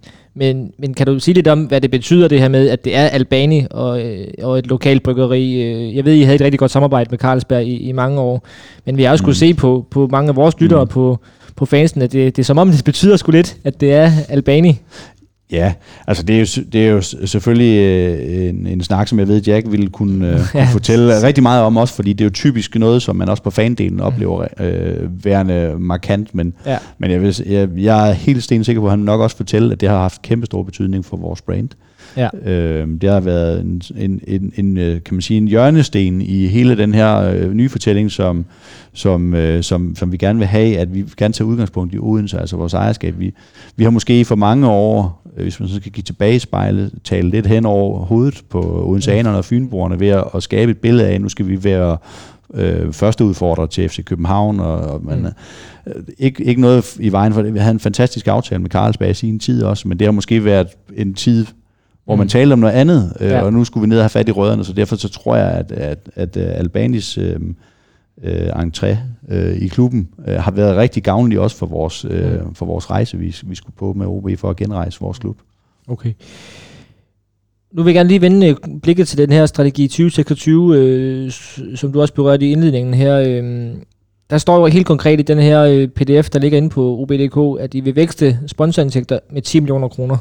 men, men kan du sige lidt om, hvad det betyder det her med, at det er Albani og, øh, og et lokalt bryggeri? Øh, jeg ved, I havde et rigtig godt samarbejde med Carlsberg i, i mange år, men vi har også mm. kunne se på, på mange af vores lyttere mm. på på fansen, at det, det er som om, det betyder sgu lidt, at det er Albani. Ja, altså det er jo, det er jo selvfølgelig øh, en, en snak, som jeg ved, Jack ville kunne, øh, kunne fortælle rigtig meget om også, fordi det er jo typisk noget, som man også på fandelen oplever øh, værende markant, men, ja. men jeg, vil, jeg, jeg er helt stensikker på, at han nok også fortælle, at det har haft kæmpe stor betydning for vores brand. Ja. Øh, det har været en, en, en, en, kan man sige, en hjørnesten i hele den her øh, nye fortælling, som, som, øh, som, som vi gerne vil have, at vi gerne tager udgangspunkt i Odense, altså vores ejerskab. Vi, vi har måske for mange år, øh, hvis man så skal give tilbage i spejlet, tale lidt hen over hovedet på odenseanerne og fynboerne ved at, at skabe et billede af, nu skal vi være øh, første udfordrer til F C København, og, og man, mm. øh, ikke, ikke noget i vejen for det. Vi havde en fantastisk aftale med Carlsberg i sin tid også, men det har måske været en tid, hvor man talte om noget andet, øh, ja. og nu skulle vi ned og have fat i rødderne, så derfor så tror jeg, at, at, at Albanis øh, øh, entré øh, i klubben øh, har været rigtig gavnlig også for vores, øh, for vores rejse, vi, vi skulle på med O B for at genrejse vores klub. Okay. Nu vil jeg gerne lige vende blikket til den her strategi tyve seksogtyve, øh, som du også berørte i indledningen her. Øh, der står jo helt konkret i den her øh, P D F, der ligger inde på O B punktum D K, at I vil vækste sponsorindtægter med ti millioner kroner.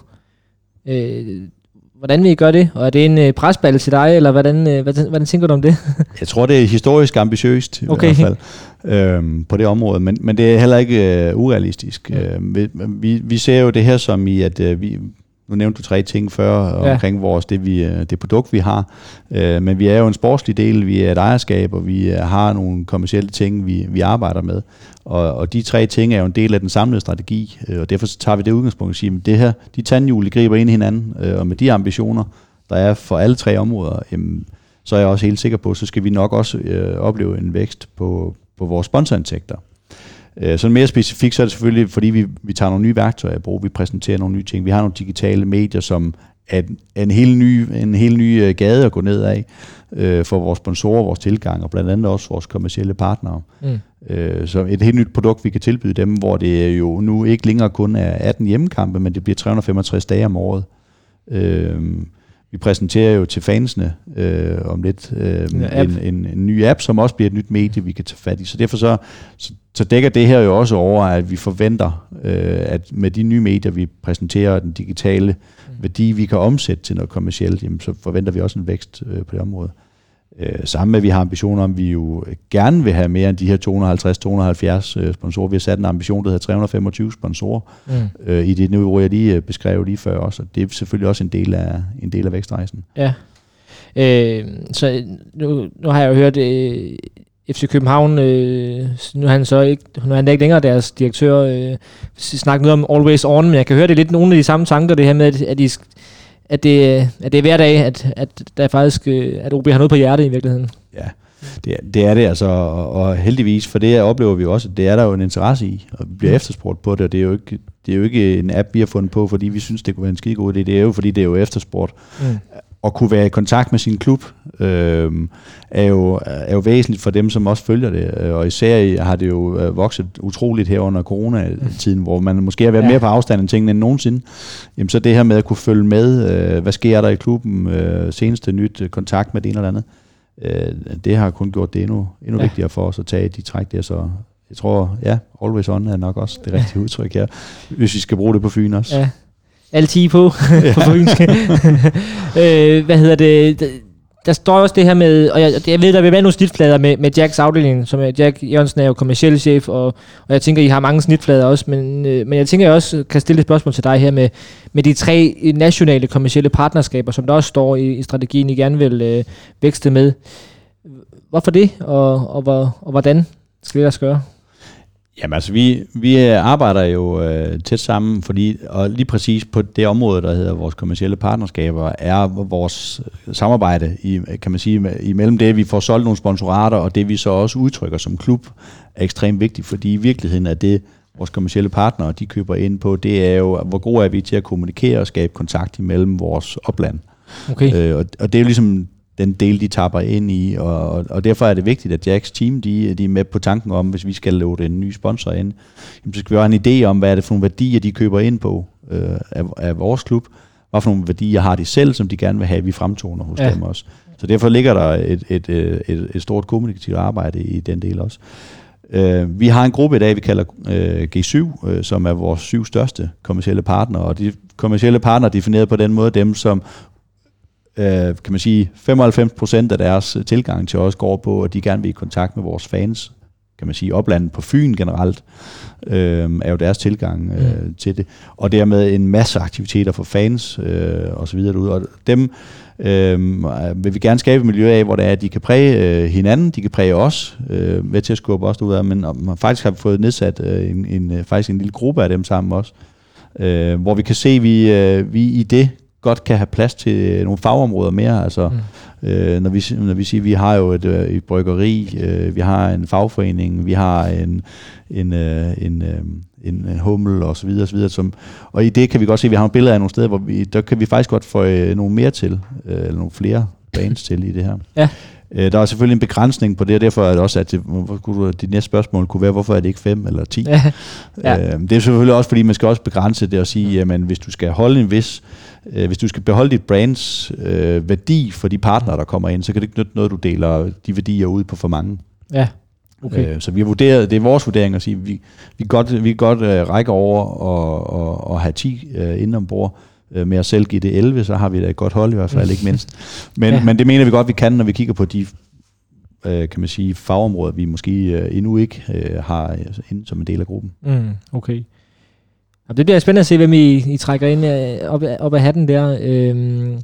Øh, hvordan vil I gøre det? Og er det en øh, presballe til dig, eller hvordan, øh, hvordan, hvordan tænker du om det? Jeg tror, det er historisk ambitiøst i okay. hvert fald øhm, på det område, men, men det er heller ikke øh, urealistisk. Ja. Øh, vi, vi ser jo det her som i, at øh, vi... Nu nævnte du tre ting før ja. omkring vores, det, vi, det produkt, vi har. Øh, men vi er jo en sportslig del, vi er et ejerskab, og vi har nogle kommercielle ting, vi, vi arbejder med. Og, og de tre ting er jo en del af den samlede strategi, og derfor tager vi det udgangspunkt og siger, at det her, de tandhjul griber ind i hinanden, og med de ambitioner, der er for alle tre områder, jamen, så er jeg også helt sikker på, så skal vi nok også øh, opleve en vækst på, på vores sponsorindtægter. Sådan mere specifikt, så er det selvfølgelig, fordi vi, vi tager nogle nye værktøjer i brug, vi præsenterer nogle nye ting. Vi har nogle digitale medier, som er en helt ny, en helt ny gade at gå ned af øh, for vores sponsorer, vores tilgang, og blandt andet også vores kommercielle partnere. Mm. Øh, så et helt nyt produkt, vi kan tilbyde dem, hvor det jo nu ikke længere kun er atten hjemmekampe, men det bliver tre hundrede og femogtres dage om året. Øh, Vi præsenterer jo til fansene øh, om lidt øh, en, en, en ny app, som også bliver et nyt medie, vi kan tage fat i. Så derfor så, så, så dækker det her jo også over, at vi forventer, øh, at med de nye medier, vi præsenterer, den digitale mm. værdi, vi kan omsætte til noget kommercielt, jamen, så forventer vi også en vækst øh, på det område. Øh, sammen med, at vi har ambitioner om, at vi jo gerne vil have mere end de her to hundrede og halvtreds til to hundrede og halvfjerds øh, sponsorer. Vi har sat en ambition, der hedder tre hundrede og femogtyve sponsorer mm. øh, i det niveau, jeg lige beskrev lige før også. Og det er selvfølgelig også en del af, en del af vækstrejsen. Ja, øh, så nu, nu har jeg jo hørt øh, F C København, øh, nu er han så ikke, nu er han ikke længere deres direktør, øh, snakke noget om Always On, men jeg kan høre det lidt nogle af de samme tanker, det her med, at, at de At det, at det er hver dag, at, at der faktisk, at O B har noget på hjertet i virkeligheden. Ja, det, det er det altså, og, og heldigvis, for det oplever vi også, at det er der jo en interesse i, og vi bliver mm. efterspurgt på det, og det er, jo ikke, det er jo ikke en app, vi har fundet på, fordi vi synes, det kunne være en skide god idé, det er jo, fordi det er jo efterspurgt. Mm. At kunne være i kontakt med sin klub, øh, er, jo, er jo væsentligt for dem, som også følger det, og især har det jo vokset utroligt her under coronatiden, hvor man måske har været ja. mere på afstand end tingene end nogensinde. Jamen så det her med at kunne følge med, øh, hvad sker der i klubben, øh, seneste nyt, øh, kontakt med det ene eller andet, øh, det har kun gjort det endnu, endnu ja. vigtigere for os at tage de træk der, så jeg tror, ja, Always On er nok også det rigtige udtryk her, hvis vi skal bruge det på Fyn også. Ja. Altid på, på fynsk. øh, hvad hedder det? Der, der står også det her med, og jeg, jeg ved, der vil være nogle snitflader med, med Jacks afdeling, som er Jack Jørgensen er jo kommerciel chef, og, og jeg tænker, I har mange snitflader også, men, øh, men jeg tænker, jeg også kan stille et spørgsmål til dig her med, med de tre nationale kommercielle partnerskaber, som der også står i, i strategien, I gerne vil øh, vækste med. Hvorfor det, og, og, og, og hvordan skal det også gøre? Jamen altså, vi, vi arbejder jo øh, tæt sammen, fordi, og lige præcis på det område, der hedder vores kommercielle partnerskaber, er vores samarbejde, i, kan man sige, imellem det, vi får solgt nogle sponsorater, og det vi så også udtrykker som klub, er ekstremt vigtigt, fordi i virkeligheden er det, vores kommercielle partnere, de køber ind på, det er jo, hvor gode er vi til at kommunikere og skabe kontakt imellem vores opland. Okay. Øh, og, og det er jo ligesom den del, de tapper ind i, og, og derfor er det vigtigt, at Jacks team, de, de er med på tanken om, hvis vi skal lave en ny sponsor ind, så skal vi have en idé om, hvad er det for nogle værdier, de køber ind på øh, af, af vores klub, hvad for nogle værdier har de selv, som de gerne vil have, vi fremtoner hos ja. dem også. Så derfor ligger der et, et, et, et stort kommunikativt arbejde i den del også. Uh, vi har en gruppe i dag, vi kalder uh, G syv, uh, som er vores syv største kommercielle partnere, og de kommercielle partnere er defineret på den måde, dem som kan man sige, femoghalvfems procent af deres tilgang til os går på, at de gerne vil i kontakt med vores fans, kan man sige, oplandet på Fyn generelt, øh, er jo deres tilgang øh, mm. til det. Og dermed en masse aktiviteter for fans øh, og så videre derude. Og dem øh, vil vi gerne skabe et miljø af, hvor det er, at de kan præge øh, hinanden, de kan præge os, øh, med til at skubbe os ud af, men og faktisk har vi fået nedsat øh, en, en, faktisk en lille gruppe af dem sammen også, øh, hvor vi kan se, at vi, øh, vi i det godt kan have plads til nogle fagområder mere, altså mm. øh, når, vi, når vi siger, vi har jo et, øh, et bryggeri, øh, vi har en fagforening, vi har en, en, øh, en, øh, en, en hummel og så videre, og så videre, som, og i det kan vi godt se, at vi har nogle billeder af nogle steder, hvor vi, der kan vi faktisk godt få øh, nogle mere til, øh, eller nogle flere bands til i det her. Ja. Øh, der er selvfølgelig en begrænsning på det, og derfor er det også, at det, det næste spørgsmål kunne være, hvorfor er det ikke fem eller ti? Ja. Ja. Øh, det er selvfølgelig også, fordi man skal også begrænse det og sige, jamen hvis du skal holde en vis hvis du skal beholde dit brands øh, værdi for de partnere, der kommer ind, så kan det ikke nytte noget, du deler de værdier ud på for mange. Ja. Okay. Øh, så vi har vurderet, det er vores vurdering at sige, vi vi godt vi godt øh, rækker over og, og, og have ti øh, inde ombord. Øh, med at selv give det elleve, så har vi da et godt hold i hvert fald, ikke mindst. Men, ja. men det mener vi godt, vi kan, når vi kigger på de øh, kan man sige, fagområder, vi måske øh, endnu ikke øh, har altså, inde som en del af gruppen. Mm, okay. Og det bliver spændende at se, hvem I, I trækker ind øh, op, op af hatten der. Øhm.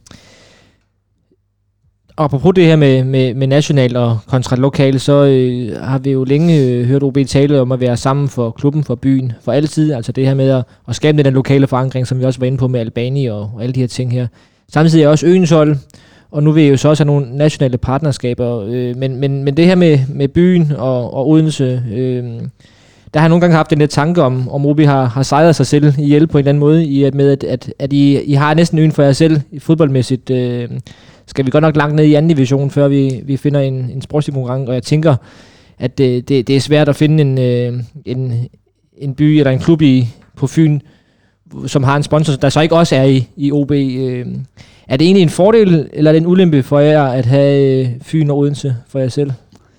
Og apropos det her med, med, med national og kontra lokal, så øh, har vi jo længe øh, hørt O B tale om at være sammen for klubben, for byen, for altid. Altså det her med at, at skabe den lokale forankring, som vi også var inde på med Albani og, og alle de her ting her. Samtidig er også øens hold, og nu vil I jo så også have nogle nationale partnerskaber. Øh, men, men, men det her med, med byen og, og Odense, øh, der har jeg nogle gange haft den der tanke om, om O B har, har sejret sig selv ihjel på en eller anden måde, i at med at, at, at I, I har næsten øen for jer selv fodboldmæssigt. Øh, skal vi godt nok langt ned i anden division, før vi, vi finder en, en sportslig konkurrent, og jeg tænker, at det, det, det er svært at finde en, en, en by eller en klub i, på Fyn, som har en sponsor, der så ikke også er i, i O B. Er det egentlig en fordel, eller er det en ulempe for jer at have Fyn og Odense for jer selv?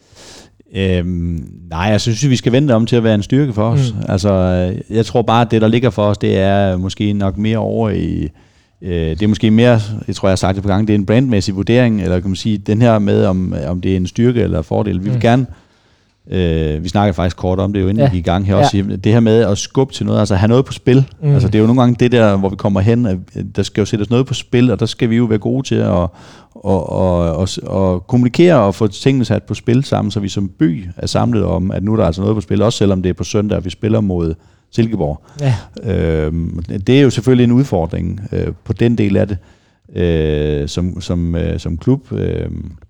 Øhm, nej, jeg synes, vi skal vente om til at være en styrke for os. Mm. Altså, jeg tror bare, at det, der ligger for os, det er måske nok mere over i... Det er måske mere, jeg tror, jeg har sagt det på gang, det er en brandmæssig vurdering, eller kan man sige, den her med, om, om det er en styrke eller fordel. Vi vil mm. gerne, øh, vi snakker faktisk kort om det jo, inden ja. vi gik i gang her også, ja. det her med at skubbe til noget, altså have noget på spil. Mm. Altså det er jo nogle gange det der, hvor vi kommer hen, at der skal jo sættes noget på spil, og der skal vi jo være gode til at og, og, og, og kommunikere og få tingene sat på spil sammen, så vi som by er samlet om, at nu er der altså noget på spil, også selvom det er på søndag, at vi spiller mod Silkeborg. Ja. Øhm, det er jo selvfølgelig en udfordring øh, på den del af det. Øh, som, som, øh, som klub øh,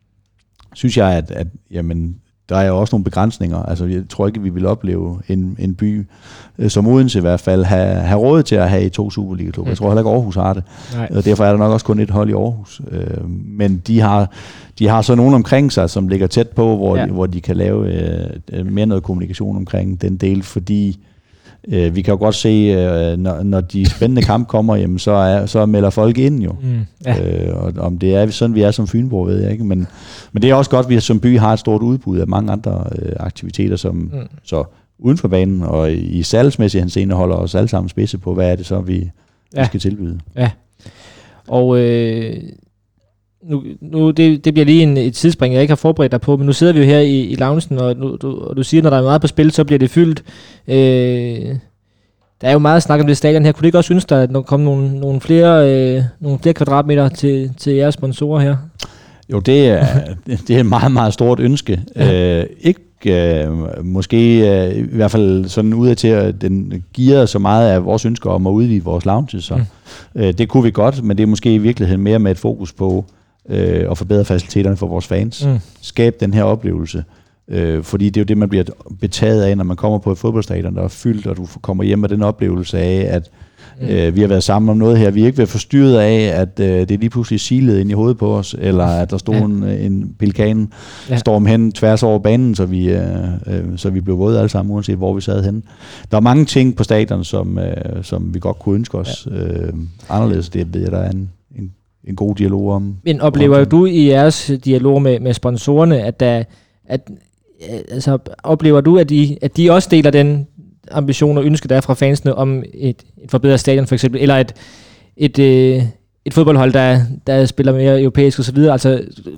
synes jeg, at, at jamen, der er jo også nogle begrænsninger. Altså, jeg tror ikke, vi vil opleve en, en by, øh, som Odense i hvert fald, have, have råd til at have to Superliga-klubber. Jeg tror heller ikke, Aarhus har det. Nej. Og derfor er der nok også kun et hold i Aarhus. Øh, men de har, de har så nogen omkring sig, som ligger tæt på, hvor, ja. de, hvor de kan lave øh, mere noget kommunikation omkring den del, fordi vi kan jo godt se, når, når de spændende kampe kommer, jamen, så, er, så melder folk ind jo. Mm, ja. øh, og om det er sådan, vi er som Fynbo, ved jeg ikke. Men, men det er også godt, at vi som by har et stort udbud af mange andre øh, aktiviteter, som mm. så uden for banen og i, i salgsmæssig henseende holder os alle sammen spidse på, hvad er det så, vi, ja. vi skal tilbyde. Ja, og... Øh Nu, nu det, det bliver lige en, et tidsspring, jeg ikke har forberedt dig på, men nu sidder vi jo her i, i loungen, og nu, du, og du siger, når der er meget på spil, så bliver det fyldt. Øh, der er jo meget snak om det stadion her. Kunne du ikke også ønske dig, at der kommer nogle, nogle, flere, øh, nogle flere kvadratmeter til, til jeres sponsorer her? Jo, det er, det er et meget, meget stort ønske. Ja. Øh, ikke øh, måske øh, i hvert fald sådan ud af til, at den giver så meget af vores ønsker om at udvide vores lounge. Så. Mm. Øh, det kunne vi godt, men det er måske i virkeligheden mere med et fokus på øh, at forbedre faciliteterne for vores fans. Mm. Skab den her oplevelse. Øh, fordi det er jo det, man bliver betaget af, når man kommer på et fodboldstadion, der er fyldt, og du kommer hjem med den oplevelse af, at mm. øh, vi har været sammen om noget her. Vi er ikke været forstyrret af, at øh, det er lige pludselig silet ind i hovedet på os, eller at der stod ja. en, en pelikan ja. storm hen tværs over banen, så vi, øh, øh, så vi blev våde alle sammen, uanset hvor vi sad henne. Der er mange ting på stadion, som, øh, som vi godt kunne ønske os ja. øh, anderledes. Det ved jeg, der er en, en, en god dialog om. Men oplever om du i jeres dialog med, med sponsorerne, at der at altså, oplever du, at de, at de også deler den ambition og ønske, der er fra fansene om et, et forbedret stadion for eksempel, eller et, et, et, et fodboldhold, der, der spiller mere europæisk og så videre, altså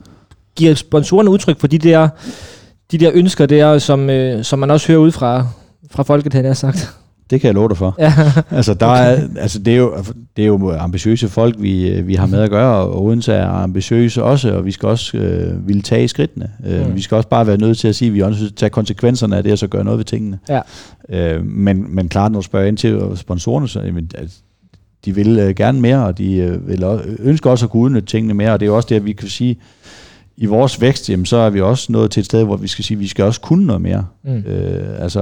giver sponsorerne udtryk for de der, de der ønsker der, som, øh, som man også hører ud fra, fra folket, han har sagt? Det kan jeg love dig for. Ja. altså, der er, altså, det, er jo, det er jo ambitiøse folk, vi, vi har med at gøre, og Odense er ambitiøse også, og vi skal også øh, ville tage i skridtene. Øh, mm. Vi skal også bare være nødt til at sige, at vi også tager konsekvenserne af det, og så gøre noget ved tingene. Ja. Øh, men, men klart, når du spørger ind til sponsorerne, så jamen, de vil øh, gerne mere, og de øh, vil også, ønsker også at kunne udnytte tingene mere, og det er jo også det, at vi kan sige, i vores vækst, jamen, så er vi også nået til et sted, hvor vi skal sige, at vi skal også kunne noget mere. Mm. Øh, altså,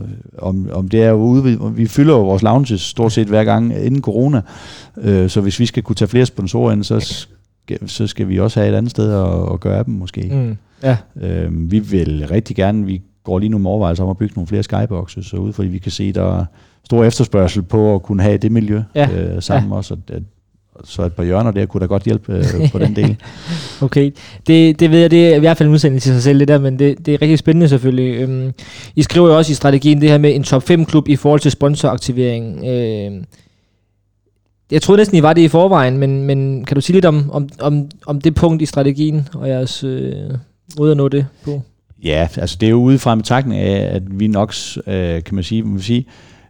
om, om det er ude, vi fylder jo vores lounges stort set hver gang inden corona, øh, så hvis vi skal kunne tage flere sponsorer ind, så skal, så skal vi også have et andet sted at, at gøre dem måske. Mm. Ja. Øh, vi vil rigtig gerne, vi går lige nu med overvejelser om at bygge nogle flere skyboxes ude, fordi vi kan se, der er stor efterspørgsel på at kunne have det miljø ja. øh, sammen ja. også, og, så et par hjørner der kunne da godt hjælpe øh, på den del. Okay, det, det ved jeg, det er i hvert fald en udsendelse i sig selv det der, men det, det er rigtig spændende selvfølgelig. Øhm, I skriver jo også i strategien det her med en top fem klub i forhold til sponsoraktivering. Øh, jeg troede næsten, I var det i forvejen, men, men kan du sige lidt om, om, om, om det punkt i strategien og jeres øh, måde at nå det på? Ja, altså det er jo ude fra en betragtning af, at vi nok, øh, kan man sige, man vil sige,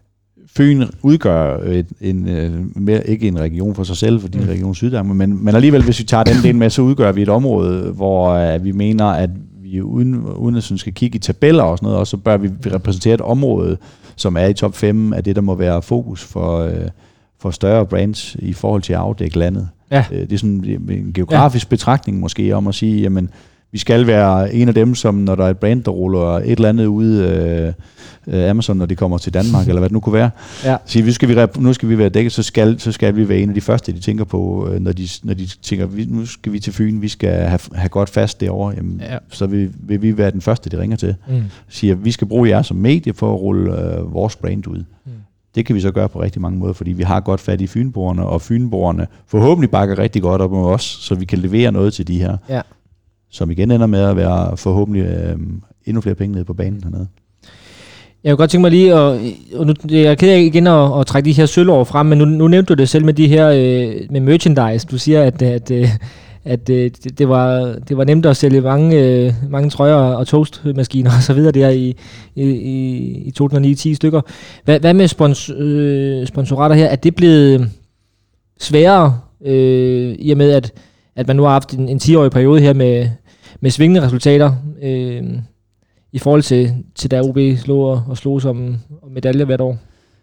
Fyn udgør et, en, mere, ikke en region for sig selv, fordi mm. en region Syddanmark, men, men alligevel, hvis vi tager den del med, så udgør vi et område, hvor uh, vi mener, at vi uden, uden at sådan skal kigge i tabeller og sådan noget, også, så bør vi repræsentere et område, som er i top fem af det, der må være fokus for, uh, for større brands i forhold til at afdække landet. Ja. Uh, det er sådan en geografisk ja. betragtning måske om at sige, jamen, vi skal være en af dem, som når der er et brand, der ruller et eller andet ude øh, Amazon, når de kommer til Danmark, eller hvad det nu kunne være. Ja. Så vi skal vi, nu skal vi være dækket, så skal, så skal vi være en af de første, de tænker på, når de, når de tænker, nu skal vi til Fyn, vi skal have, have godt fast derovre. Jamen, ja. Så vil, vil vi være den første, de ringer til. Mm. Siger, vi skal bruge jer som medie for at rulle øh, vores brand ud. Mm. Det kan vi så gøre på rigtig mange måder, fordi vi har godt fat i fynboerne, og fynboerne forhåbentlig bakker rigtig godt op med os, så vi kan levere noget til de her. Ja. Som igen ender med at være forhåbentlig øh, endnu flere penge nede på banen hernede. Jeg kunne godt tænke mig lige, at, og nu, jeg er ked af igen at, at trække de her sølvår frem, men nu, nu nævnte du det selv med de her øh, med merchandise. Du siger, at, at, at, at det, det, var, det var nemt at sælge mange, øh, mange trøjer og toastmaskiner og så videre der i, i, i to tusind og ni ti stykker. Hvad, hvad med spons, øh, sponsorater her? Er det blevet sværere øh, i og med, at at man nu har haft en, en ti-årig periode her med, med svingende resultater øh, i forhold til, til da O B slog og, og slog som medalje hvert år?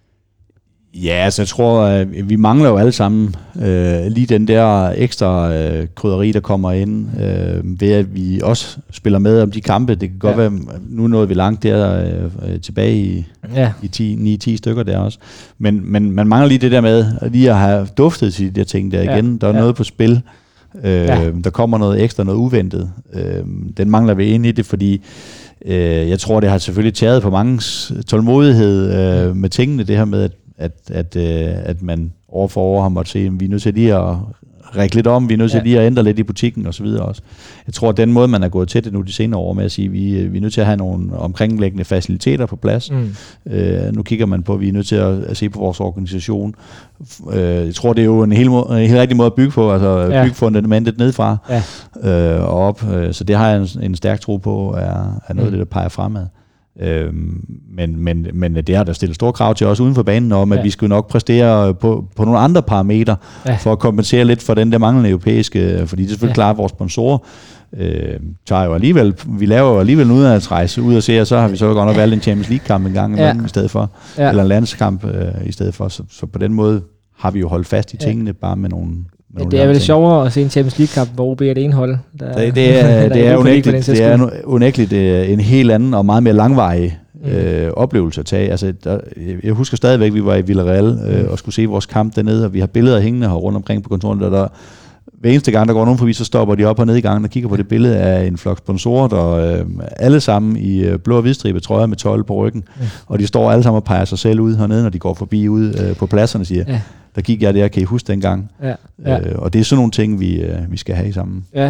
Ja, altså jeg tror, at vi mangler jo alle sammen øh, lige den der ekstra øh, krydderi, der kommer ind, øh, ved at vi også spiller med om de kampe. Det kan godt ja. være, nu nåede vi langt der øh, tilbage i, ja. i ni ti stykker der også. Men, men man mangler lige det der med, lige at have duftet til de der ting der igen. Ja. Der er ja. noget på spil. Øh, ja. Der kommer noget ekstra, noget uventet. Øh, den mangler vi ind i det, fordi øh, jeg tror, det har selvfølgelig taget på mangens tålmodighed øh, med tingene, det her med, at, at, at, øh, at man år for år har måttet se, at vi er nødt til lige at række lidt om, vi er nødt til ja. lige at ændre lidt i butikken og så videre også. Jeg tror, at den måde, man er gået til det nu de senere år med at sige, at vi, vi er nødt til at have nogle omkringliggende faciliteter på plads. Mm. Øh, nu kigger man på, at vi er nødt til at, at se på vores organisation. Øh, jeg tror, det er jo en helt, en helt rigtig måde at bygge på, altså ja. bygge fundamentet nedfra ja. øh, og op. Så det har jeg en, en stærk tro på, er, er noget mm. af det, der peger fremad. Øhm, men, men, men det har der stillet store krav til os uden for banen om, at ja. vi skulle nok præstere på, på nogle andre parametre ja. for at kompensere lidt for den der manglende europæiske, fordi det er selvfølgelig ja. klart, at vores sponsorer øh, tager jo alligevel, vi laver jo alligevel en udenlandsrejse ud og se, og så har vi så godt nok valgt en Champions League-kamp en gang ja. i stedet for, ja. eller en landskamp øh, i stedet for, så, så på den måde har vi jo holdt fast i tingene, ja. bare med nogle Ja, det er vel sjovere at se en Champions League-kamp, hvor O B er det ene hold. Der, det, det er, det er unægteligt, det er unægteligt en helt anden og meget mere langvarig mm. øh, oplevelse at tage. Altså, der, jeg husker stadigvæk, at vi var i Villarreal øh, mm. og skulle se vores kamp dernede, og vi har billeder hængende her rundt omkring på kontoret, der, der hver eneste gang, der går nogen forbi, så stopper de op og ned i gangen og kigger på det billede af en flok sponsorer, der øh, alle sammen i øh, blå og hvidstribe trøjer med tolv på ryggen, mm. og de står alle sammen og peger sig selv ud hernede, når de går forbi ud øh, på pladserne og siger, ja. der gik jeg der, kan I huske dengang? Ja, ja. Øh, og det er sådan nogle ting, vi, øh, vi skal have sammen. Ja.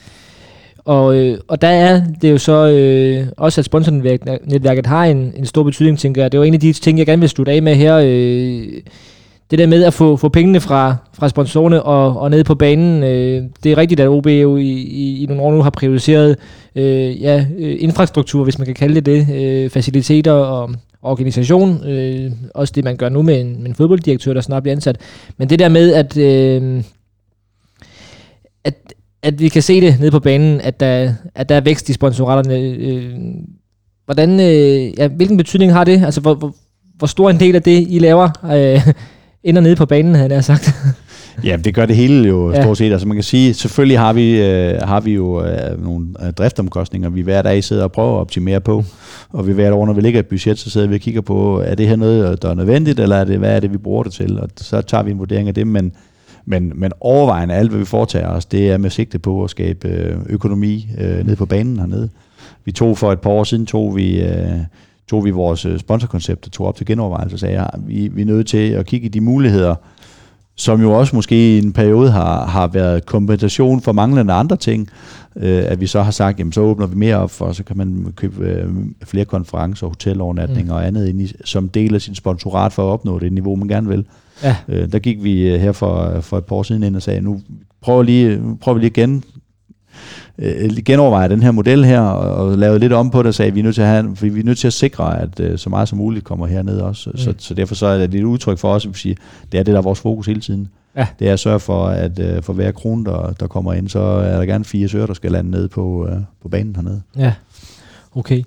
Og, øh, og der er det jo så øh, også, at sponsornetværket har en, en stor betydning, tænker jeg. Det var en af de ting, jeg gerne vil slutte af med her. Øh, det der med at få, få pengene fra, fra sponsorerne og, og ned på banen. Øh, det er rigtigt, at O B jo i, i, i nogle år nu har prioriteret øh, ja, infrastruktur, hvis man kan kalde det det, øh, faciliteter og organisation, øh, også det man gør nu med en, med en fodbolddirektør, der snart bliver ansat. Men det der med, at, øh, at, at vi kan se det nede på banen, at der, at der er vækst i sponsoraterne. Øh, hvordan, øh, ja, hvilken betydning har det? Altså, hvor, hvor, hvor stor en del af det, I laver, øh, ender nede på banen, havde jeg sagt? Ja, det gør det hele jo stort set. Altså man kan sige, selvfølgelig har vi, øh, har vi jo øh, nogle driftomkostninger, vi hver dag sidder og prøver at optimere på. Og vi hver år, når vi ligger et budget, så sidder vi og kigger på, er det her noget, der er nødvendigt, eller er det, hvad er det, vi bruger det til? Og så tager vi en vurdering af det, men, men, men overvejende alt, hvad vi foretager os, det er med sigte på at skabe økonomi øh, nede på banen hernede. Vi tog for et par år siden, tog vi... Øh, tog vi vores sponsorkoncept og tog op til genovervejelse og sagde, ja, vi, vi er nødt til at kigge i de muligheder, som jo også måske i en periode har, har været kompensation for manglende andre ting, øh, at vi så har sagt, jamen så åbner vi mere op for, så kan man købe øh, flere konferencer, hotelovernatninger mm. og andet ind i, som del af sin sponsorat for at opnå det niveau, man gerne vil. Ja. Øh, der gik vi her for, for et par år siden ind og sagde, nu prøver, lige, prøver vi lige igen, øh, genoverveje den her model her, og, og lave lidt om på det, og sagde, vi er nødt til at, have, vi er nødt til at sikre, at øh, så meget som muligt kommer herned også. Mm. Så, så derfor så er det et udtryk for os, at vi siger, det er det, der er vores fokus hele tiden. Ja. Det er at sørge for, at øh, for hver krone, der, der kommer ind, så er der gerne fire søger, der skal lande ned på, øh, på banen hernede. Ja, okay.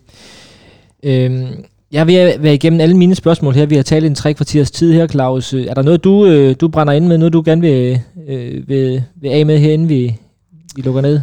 Øhm, jeg vil være igennem alle mine spørgsmål her. Vi har talt en tre kvarters tid her, Claus. Er der noget, du, øh, du brænder ind med, noget du gerne vil, øh, vil, vil af med herinde, vi, vi lukker ned?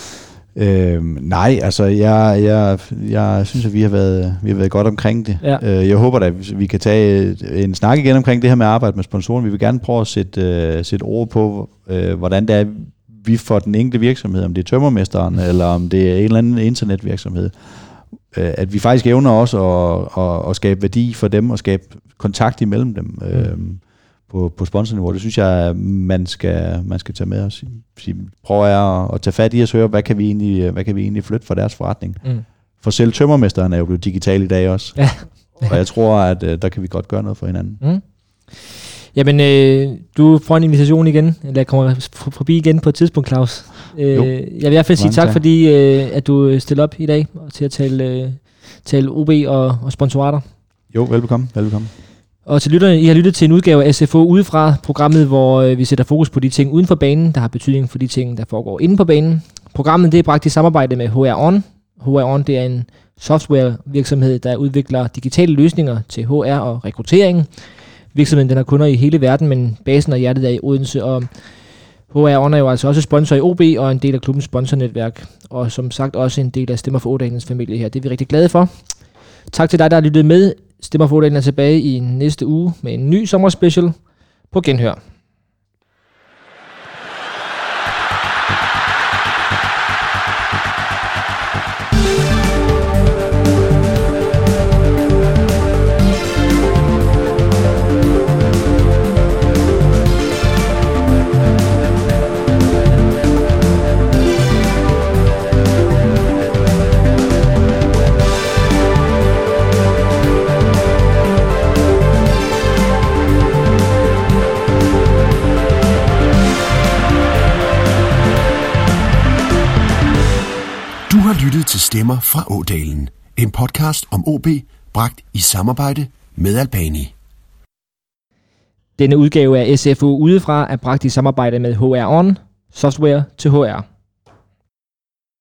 Øhm, nej, altså jeg, jeg, jeg synes, at vi har været, vi har været godt omkring det. Ja. Øh, jeg håber da, at vi kan tage en snak igen omkring det her med at arbejde med sponsoren. Vi vil gerne prøve at sætte, øh, sætte ord på, øh, hvordan det er, vi får den enkelte virksomhed, om det er tømmermesteren, eller om det er en eller anden internetvirksomhed, øh, at vi faktisk evner også at, at, at skabe værdi for dem, og skabe kontakt imellem dem. Mm. Øh, På, på sponsorniveau. Det synes jeg, man skal, man skal tage med os. Prøv at, at tage fat i og høre, hvad kan vi egentlig, hvad kan vi egentlig flytte for deres forretning. Mm. For selv tømmermesteren er jo blevet digital i dag også. Ja. Og jeg tror, at uh, der kan vi godt gøre noget for hinanden. Mm. Jamen, øh, du får en invitation igen, eller jeg kommer forbi igen på et tidspunkt, Claus. Øh, jeg vil i hvert fald sige tak, fordi øh, at du stiller op i dag til at tale, øh, tale O B og, og sponsorater. Jo, velbekomme. velbekomme. Og til lytterne, I har lyttet til en udgave af S F O udefra, programmet, hvor øh, vi sætter fokus på de ting uden for banen, der har betydning for de ting, der foregår inde på banen. Programmet det er bragt i samarbejde med H R On. H R On det er en softwarevirksomhed, der udvikler digitale løsninger til H R og rekruttering. Virksomheden den har kunder i hele verden, men basen og hjertet er i Odense, og H R On er jo altså også sponsor i O B og en del af klubbens sponsornetværk, og som sagt også en del af Stemmer for Ådalens familie her. Det er vi rigtig glade for. Tak til dig, der har lyttet med. Stemmer for Ådalen er tilbage i næste uge med en ny sommerspecial. På genhør. Lyttet til Stemmer fra Ådalen, en podcast om O B, bragt i samarbejde med Albani. Denne udgave af S F O udefra er bragt i samarbejde med H R On, software til H R.